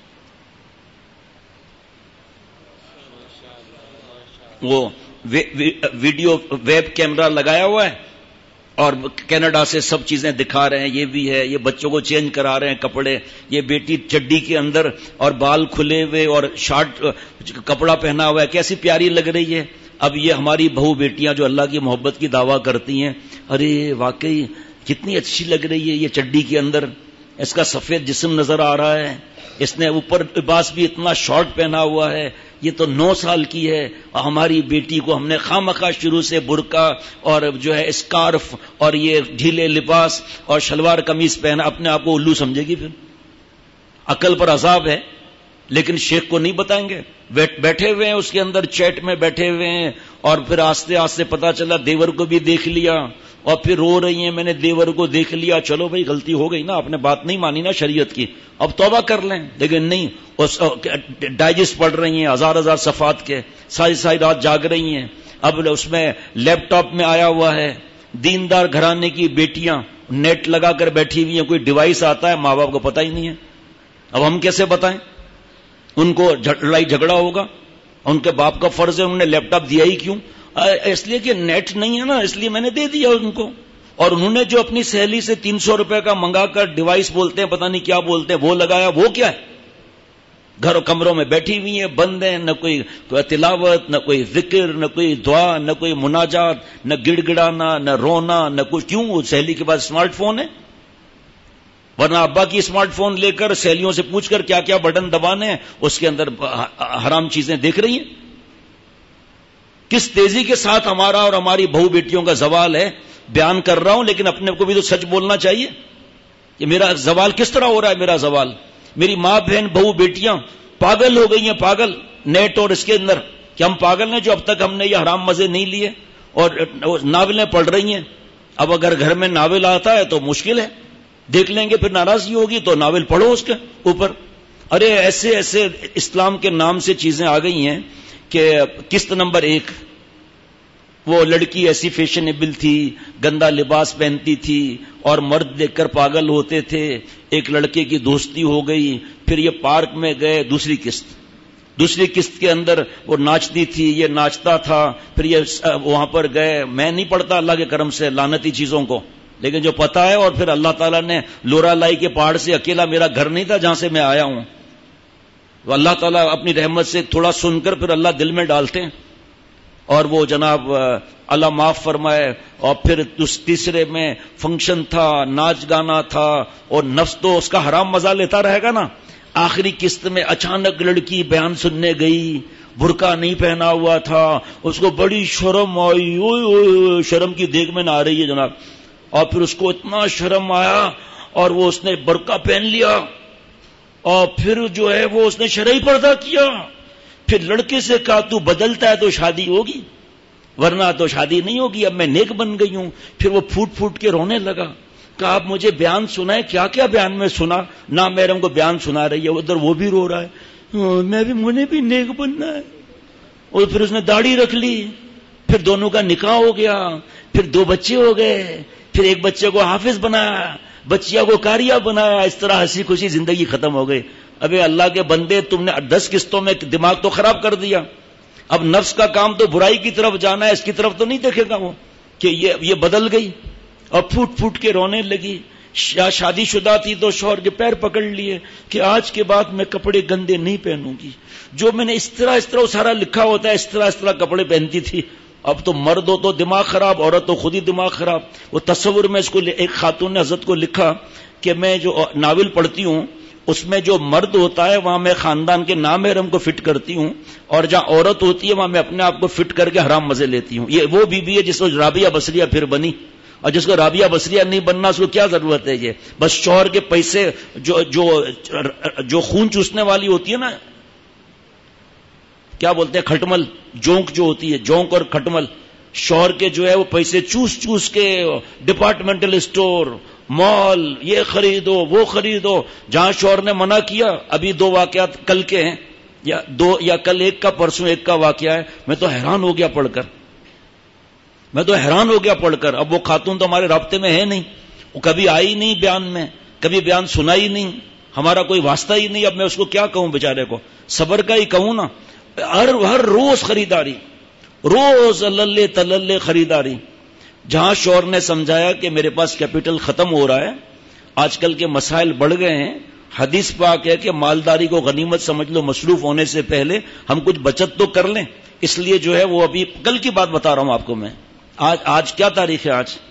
وہ ویڈیو ویب کیمرہ لگایا ہوا ہے اور کینیڈا سے سب چیزیں دکھا رہے ہیں، یہ بھی ہے، یہ بچوں کو چینج کرا رہے ہیں کپڑے، یہ بیٹی چڈی کے اندر اور بال کھلے ہوئے اور شارٹ کپڑا پہنا ہوا ہے، کیسی پیاری لگ رہی ہے. اب یہ ہماری بہو بیٹیاں جو اللہ کی محبت کی دعویٰ کرتی ہیں، ارے واقعی کتنی اچھی لگ رہی ہے یہ چڈی کے اندر، اس کا سفید جسم نظر آ رہا ہے، اس نے اوپر لباس بھی اتنا شارٹ پہنا ہوا ہے، یہ تو 9 سال کی ہے. اور ہماری بیٹی کو ہم نے خامخواہ شروع سے برقع اور جو ہے اسکارف اور یہ ڈھیلے لباس اور شلوار قمیص پہنا، اپنے آپ کو الو سمجھے گی. پھر عقل پر عذاب ہے، لیکن شیخ کو نہیں بتائیں گے. بیٹھے ہوئے ہیں اس کے اندر چیٹ میں بیٹھے ہوئے ہیں، اور پھر آستے آستے پتا چلا دیور کو بھی دیکھ لیا، اور پھر رو رہی ہیں میں نے دیور کو دیکھ لیا. چلو بھائی غلطی ہو گئی نا، آپ نے بات نہیں مانی نا شریعت کی، اب توبہ کر لیں. لیکن نہیں، ڈائجسٹ پڑھ رہی ہیں ہزار صفحات کے، ساری رات جاگ رہی ہیں. اب اس میں لیپ ٹاپ میں آیا ہوا ہے دیندار گھرانے کی بیٹیاں نیٹ لگا کر بیٹھی ہوئی ہیں، کوئی ڈیوائس آتا ہے ماں باپ کو پتہ ہی نہیں ہے. اب ہم کیسے بتائیں؟ ان کو لڑائی جھگڑا ہوگا. ان کے باپ کا فرض ہے، انہوں نے لیپ ٹاپ دیا ہی کیوں؟ اس لیے کہ نیٹ نہیں ہے نا، اس لیے میں نے دے دیا ان کو. اور انہوں نے جو اپنی سہیلی سے 300 روپے کا منگا کر ڈیوائس بولتے ہیں، پتہ نہیں کیا بولتے ہیں، وہ لگایا. وہ کیا ہے؟ گھروں کمروں میں بیٹھی ہوئی ہیں، بند ہیں، نہ کوئی تلاوت، نہ کوئی ذکر، نہ کوئی دعا، نہ کوئی مناجات، نہ گڑ گڑانا، نہ رونا، نہ کچھ. کیوں؟ سہیلی کے پاس اسمارٹ فون ہے. ورنہ ابا کی اسمارٹ فون لے کر سہیلیوں سے پوچھ کر کیا کیا بٹن دبانے ہیں، اس کے اندر حرام چیزیں دیکھ رہی ہیں. کس تیزی کے ساتھ ہمارا اور ہماری بہو بیٹیوں کا زوال ہے. بیان کر رہا ہوں لیکن اپنے کو بھی تو سچ بولنا چاہیے کہ میرا زوال کس طرح ہو رہا ہے. میرا زوال، میری ماں بہن بہو بیٹیاں پاگل ہو گئی ہیں، پاگل نیٹ اور اس کے اندر، کہ ہم پاگل ہیں جو اب تک ہم نے یہ حرام مزے نہیں لیے اور ناولیں پڑھ رہی ہیں. اب اگر گھر میں ناول آتا ہے تو مشکل ہے، دیکھ لیں گے، پھر ناراضگی ہوگی تو ناول پڑھو اس کے اوپر. ارے ایسے ایسے اسلام کے نام سے چیزیں آ گئی ہیں کہ قسط نمبر 1، وہ لڑکی ایسی فیشنیبل تھی، گندا لباس پہنتی تھی اور مرد دیکھ کر پاگل ہوتے تھے. ایک لڑکے کی دوستی ہو گئی، پھر یہ پارک میں گئے، دوسری قسط کے اندر وہ ناچتی تھی، یہ ناچتا تھا، پھر یہ وہاں پر گئے. میں نہیں پڑھتا اللہ کے کرم سے لعنتی چیزوں کو، لیکن جو پتا ہے، اور پھر اللہ تعالیٰ نے لورا لائی کے پہاڑ سے اکیلا میرا گھر نہیں تھا جہاں سے میں آیا ہوں. اللہ تعالیٰ اپنی رحمت سے تھوڑا سن کر پھر اللہ دل میں ڈالتے ہیں. اور وہ جناب اللہ معاف فرمائے. اور پھر تیسرے میں فنکشن تھا، ناچ گانا تھا، اور نفس تو اس کا حرام مزہ لیتا رہے گا نا. آخری قسط میں اچانک لڑکی بیان سننے گئی، برقع نہیں پہنا ہوا تھا، اس کو بڑی شرم آئی. اوئے شرم کی دیگ میں نہ آ رہی ہے جناب. اور پھر اس کو اتنا شرم آیا اور وہ اس نے برقع پہن لیا اور پھر جو ہے وہ اس نے شرعی پردہ کیا. پھر لڑکے سے کہا تو بدلتا ہے تو شادی ہوگی، ورنہ تو شادی نہیں ہوگی، اب میں نیک بن گئی ہوں. پھر وہ پھوٹ پھوٹ کے رونے لگا. کہا آپ مجھے بیان سنائیں. کیا کیا بیان میں سنا؟ نہ میرم کو بیان سنا رہی ہے، ادھر وہ بھی رو رہا ہے، مجھے بھی نیک بننا ہے. اور پھر اس نے داڑھی رکھ لی. پھر دونوں کا نکاح ہو گیا، پھر 2 بچے ہو گئے، پھر ایک بچے کو حافظ بنایا، بچیا کو قاریہ بنایا. اس طرح ہنسی خوشی زندگی ختم ہو گئی. ابے اللہ کے بندے، تم نے 10 قسطوں میں دماغ تو خراب کر دیا. اب نفس کا کام تو برائی کی طرف جانا ہے، اس کی طرف تو نہیں دیکھے گا وہ کہ یہ بدل گئی اور پھوٹ پھوٹ کے رونے لگی. شادی شدہ تھی تو شوہر کے پیر پکڑ لیے کہ آج کے بعد میں کپڑے گندے نہیں پہنوں گی. جو میں نے اس طرح سارا لکھا ہوتا ہے، اس طرح کپڑے پہنتی تھی. اب تو مرد ہو تو دماغ خراب، عورت تو خود ہی دماغ خراب. وہ تصور میں اس کو ایک خاتون نے حضرت کو لکھا کہ میں جو ناول پڑھتی ہوں اس میں جو مرد ہوتا ہے وہاں میں خاندان کے نامحرم کو فٹ کرتی ہوں، اور جہاں عورت ہوتی ہے وہاں میں اپنے آپ کو فٹ کر کے حرام مزے لیتی ہوں. یہ وہ بیوی ہے جس کو رابعہ بصریہ پھر بنی، اور جس کو رابعہ بصریہ نہیں بننا اس کو کیا ضرورت ہے. یہ بس شوہر کے پیسے جو خون چوسنے والی ہوتی ہے نا، کیا بولتے ہیں، کھٹمل، جونک جو ہوتی ہے، جونک اور کھٹمل، شوہر کے جو ہے وہ پیسے چوس چوس کے ڈپارٹمنٹل اسٹور، مال، یہ خریدو وہ خریدو. جہاں شوہر نے منع کیا. ابھی 2 واقعات کل کے ہیں، یا کل ایک کا پرسوں ایک کا واقعہ ہے. میں تو حیران ہو گیا پڑھ کر. اب وہ خاتون تو ہمارے رابطے میں ہے نہیں، وہ کبھی آئی نہیں بیان میں، کبھی بیان سنا ہی نہیں، ہمارا کوئی واسطہ ہی نہیں. اب میں اس کو کیا کہوں بیچارے کو، صبر کا ہی کہوں نا. ہر روز خریداری، روز اللہ تللے خریداری. جہاں شوہر نے سمجھایا کہ میرے پاس کیپٹل ختم ہو رہا ہے، آج کل کے مسائل بڑھ گئے ہیں، حدیث پاک ہے کہ مالداری کو غنیمت سمجھ لو، مصروف ہونے سے پہلے ہم کچھ بچت تو کر لیں. اس لیے جو ہے وہ ابھی کل کی بات بتا رہا ہوں آپ کو میں. آج کیا تاریخ ہے؟ آج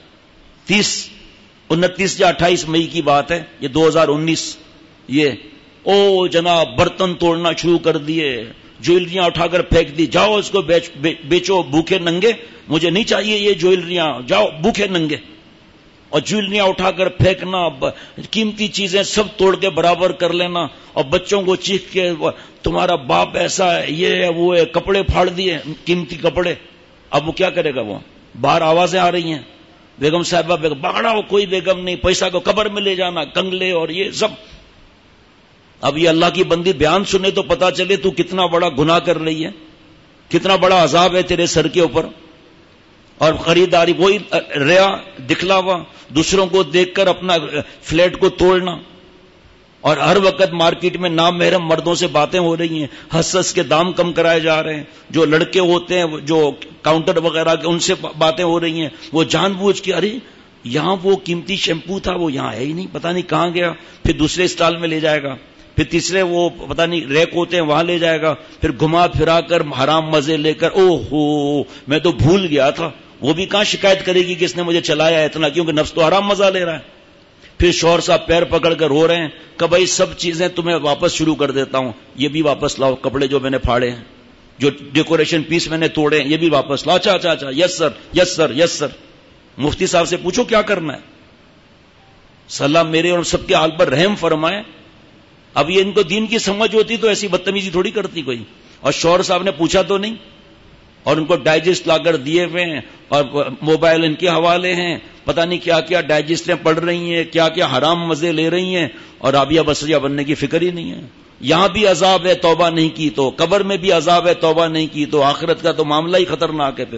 29 یا 28 مئی کی بات ہے، یہ 2019. یہ جناب برتن توڑنا شروع کر دیے، جویلریاں اٹھا کر پھینک دی. جاؤ اس کو بیچو بھوکے ننگے، مجھے نہیں چاہیے یہ جویلریاں، جاؤ بھوکے ننگے. اور جویلریاں اٹھا کر پھینکنا، قیمتی چیزیں سب توڑ کے برابر کر لینا، اور بچوں کو چیخ کے تمہارا باپ ایسا ہے، یہ ہے وہ ہے، کپڑے پھاڑ دیے قیمتی کپڑے. اب وہ کیا کرے گا؟ وہ باہر آوازیں آ رہی ہیں، بیگم صاحبہ باڑا ہو، کوئی بیگم نہیں، پیسہ کو قبر میں لے جانا، کنگلے اور یہ سب. اب یہ اللہ کی بندی بیان سنے تو پتا چلے تو کتنا بڑا گناہ کر رہی ہے، کتنا بڑا عذاب ہے تیرے سر کے اوپر. اور خریداری وہی ریا دکھلاوا، دوسروں کو دیکھ کر اپنا فلیٹ کو توڑنا. اور ہر وقت مارکیٹ میں نامحرم مردوں سے باتیں ہو رہی ہیں، ہنس کے دام کم کرائے جا رہے ہیں. جو لڑکے ہوتے ہیں جو کاؤنٹر وغیرہ کے، ان سے باتیں ہو رہی ہیں. وہ جان بوجھ کے، ارے یہاں وہ قیمتی شیمپو تھا وہ یہاں ہے ہی نہیں، پتہ نہیں کہاں گیا. پھر دوسرے اسٹال میں لے جائے گا، پھر تیسرے وہ پتہ نہیں ریک ہوتے ہیں وہاں لے جائے گا، پھر گھما پھرا کر حرام مزے لے کر او ہو میں تو بھول گیا تھا، وہ بھی کہاں شکایت کرے گی کہ اس نے مجھے چلایا اتنا، کیونکہ نفس تو حرام مزہ لے رہا ہے. پھر شوہر صاحب پیر پکڑ کر رو رہے ہیں کہ بھائی سب چیزیں تمہیں واپس شروع کر دیتا ہوں، یہ بھی واپس لاؤ، کپڑے جو میں نے پھاڑے ہیں، جو ڈیکوریشن پیس میں نے توڑے ہیں یہ بھی واپس لاؤ. اچھا اچھا اچھا یس سر یس سر یس سر. مفتی صاحب سے پوچھو کیا کرنا ہے، صلاح میرے اور سب کے حال پر رحم فرمائے. اب یہ ان کو دین کی سمجھ ہوتی تو ایسی بدتمیزی تھوڑی کرتی کوئی. اور شوہر صاحب نے پوچھا تو نہیں، اور ان کو ڈائجسٹ لا کر دیے ہوئے ہیں، اور موبائل ان کے حوالے ہیں، پتہ نہیں کیا کیا ڈائجسٹیں پڑھ رہی ہیں، کیا کیا حرام مزے لے رہی ہیں، اور رابعہ بصریہ بننے کی فکر ہی نہیں ہے. یہاں بھی عذاب ہے توبہ نہیں کی تو، قبر میں بھی عذاب ہے توبہ نہیں کی تو، آخرت کا تو معاملہ ہی خطرناک ہے. پھر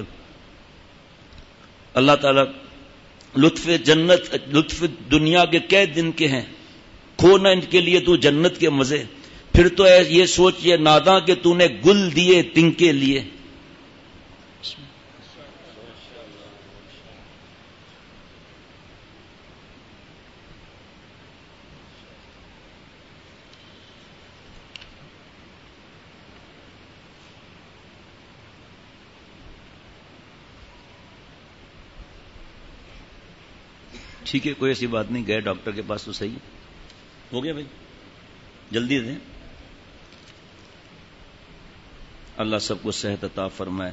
اللہ تعالیٰ لطف جنت لطف دنیا کے کئے دن کے ہیں، کھونا ان کے لیے تو جنت کے مزے. پھر تو یہ سوچ یہ ناداں کہ تو نے گل دیے تنکے لیے. ٹھیک ہے کوئی ایسی بات نہیں، گئے ڈاکٹر کے پاس تو صحیح ہو گیا بھائی، جلدی دیں. اللہ سب کو صحت عطا فرمائے.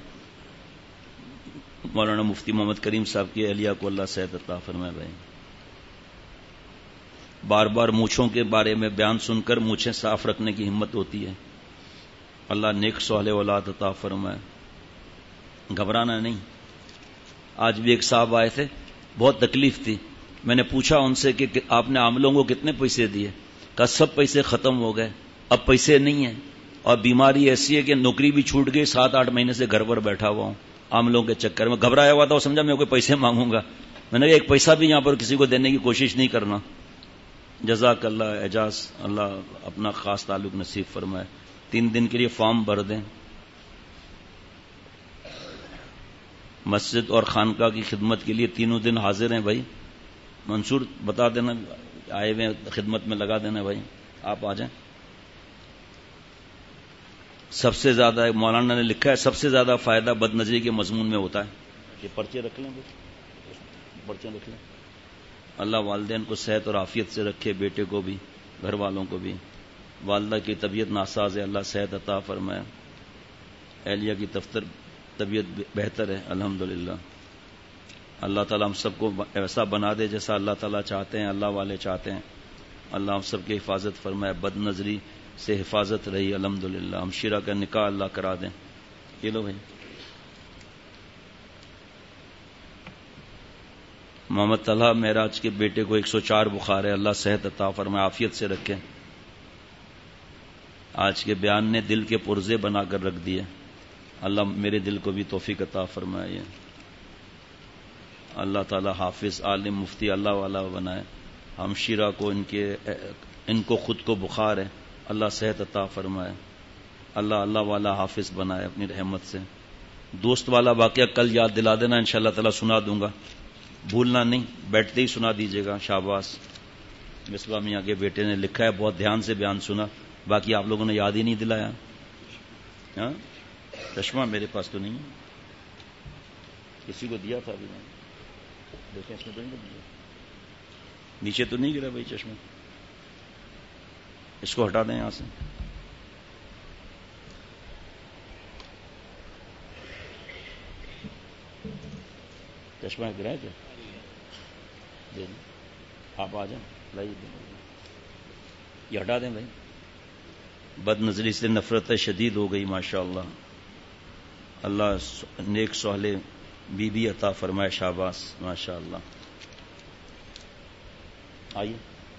مولانا مفتی محمد کریم صاحب کی اہلیہ کو اللہ صحت عطا فرمائے. بھائی بار بار مونچھوں کے بارے میں بیان سن کر مونچھیں صاف رکھنے کی ہمت ہوتی ہے. اللہ نیک صالح اولاد عطا فرمائے. گھبرانا نہیں. آج بھی ایک صاحب آئے تھے، بہت تکلیف تھی. میں نے پوچھا ان سے کہ آپ نے عاملوں کو کتنے پیسے دیے؟ کہا سب پیسے ختم ہو گئے، اب پیسے نہیں ہیں، اور بیماری ایسی ہے کہ نوکری بھی چھوٹ گئی، 7-8 مہینے سے گھر پر بیٹھا ہوا ہوں عاملوں کے چکر میں. گھبرایا ہوا تھا، وہ سمجھا میں کوئی پیسے مانگوں گا. میں نے کہا ایک پیسہ بھی یہاں پر کسی کو دینے کی کوشش نہیں کرنا. جزاک اللہ اعجاز، اللہ اپنا خاص تعلق نصیب فرمائے. 3 دن کے لیے فارم بھر دیں. مسجد اور خانقاہ کی خدمت کے لیے 3 دن حاضر ہیں بھائی. منصور بتا دینا، آئے ہوئے خدمت میں لگا دینا بھائی، آپ آ جائیں. سب سے زیادہ مولانا نے لکھا ہے سب سے زیادہ فائدہ بد نظری کے مضمون میں ہوتا ہے. یہ پرچے رکھ لیں، پرچے رکھ لیں. اللہ والدین کو صحت اور عافیت سے رکھے، بیٹے کو بھی، گھر والوں کو بھی. والدہ کی طبیعت ناساز ہے، اللہ صحت عطا فرمائے. اہلیہ کی طبیعت بہتر ہے الحمدللہ. اللہ تعالیٰ ہم سب کو ایسا بنا دے جیسا اللہ تعالیٰ چاہتے ہیں، اللہ والے چاہتے ہیں. اللہ ہم سب کی حفاظت فرمائے. بد نظری سے حفاظت رہی الحمدللہ. ہمشیرہ کا نکاح اللہ کرا دیں. یہ لو بھائی. محمد طلحہ معراج کے بیٹے کو 104 بخار ہے، اللہ صحت عطا فرمائے، عافیت سے رکھے. آج کے بیان نے دل کے پرزے بنا کر رکھ دیے. اللہ میرے دل کو بھی توفیق عطا فرمائے. اللہ تعالی حافظ عالم مفتی اللہ والا بنائے. ہمشیرہ کو ان کو خود کو بخار ہے، اللہ صحت عطا فرمائے. اللہ والا حافظ بنائے اپنی رحمت سے. دوست والا واقعہ کل یاد دلا دینا، انشاءاللہ تعالی سنا دوں گا، بھولنا نہیں، بیٹھتے ہی سنا دیجیے گا. شاباش. مصباح میاں کے بیٹے نے لکھا ہے بہت دھیان سے بیان سنا، باقی آپ لوگوں نے یاد ہی نہیں دلایا. ہاں چشمہ میرے پاس تو نہیں ہے، کسی کو دیا تھا ابھی میں دیکھیں، اس میں تو نہیں دیا، نیچے تو نہیں گرا بھائی چشمہ. اس کو ہٹا دیں یہاں سے. چشمہ گرا ہے کیا؟ دے دیں. آپ آ جائیں، لائیے یہ ہٹا دیں بھائی. بد نظری سے نفرت شدید ہو گئی ماشاء اللہ. اللہ نیک صالح بی بی عطا فرمائے. شاباش ماشاء اللہ. آئیے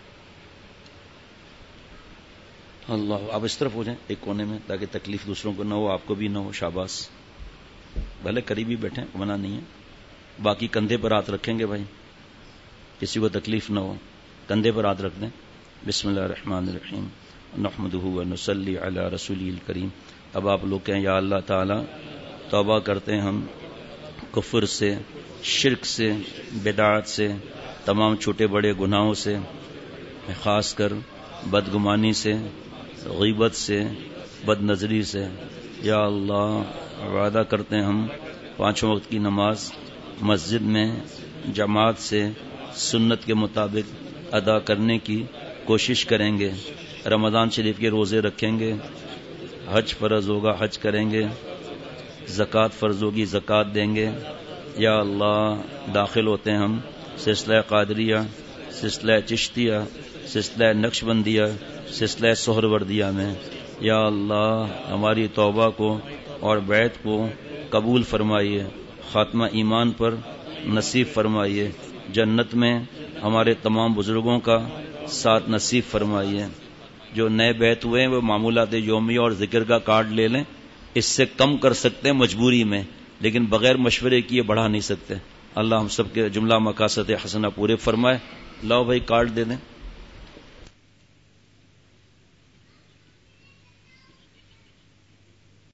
اللہ، آپ اس طرف ہو جائیں ایک کونے میں تاکہ تکلیف دوسروں کو نہ ہو، آپ کو بھی نہ ہو. شاباش. بھلے قریبی بیٹھیں، منع نہیں ہے. باقی کندھے پر ہاتھ رکھیں گے بھائی، کسی کو تکلیف نہ ہو. کندھے پر ہاتھ رکھ دیں. بسم اللہ الرحمن الرحیم. نحمدہ و نصلی علی رسولہ الکریم. اب آپ لوگ کہیں یا اللہ تعالی توبہ کرتے ہیں ہم کفر سے، شرک سے، بدعات سے، تمام چھوٹے بڑے گناہوں سے، خاص کر بدگمانی سے، غیبت سے، بد نظری سے۔ یا اللہ وعدہ کرتے ہیں ہم 5 وقت کی نماز مسجد میں جماعت سے سنت کے مطابق ادا کرنے کی کوشش کریں گے، رمضان شریف کے روزے رکھیں گے، حج فرض ہوگا حج کریں گے، زکوٰۃ فرض ہوگی زکوٰۃ دیں گے۔ یا اللہ داخل ہوتے ہیں ہم سلسلہ قادریہ، سلسلہ چشتیہ، سلسلہ نقشبندیہ، سلسلہ سہروردیہ میں۔ یا اللہ ہماری توبہ کو اور بیعت کو قبول فرمائیے، خاتمہ ایمان پر نصیب فرمائیے، جنت میں ہمارے تمام بزرگوں کا ساتھ نصیب فرمائیے۔ جو نئے بیعت ہوئے ہیں وہ معمولات یومیہ اور ذکر کا کارڈ لے لیں، اس سے کم کر سکتے ہیں مجبوری میں، لیکن بغیر مشورے کیے بڑھا نہیں سکتے۔ اللہ ہم سب کے جملہ مقاصد حسنہ پورے فرمائے۔ لاؤ بھائی کارڈ دے دیں۔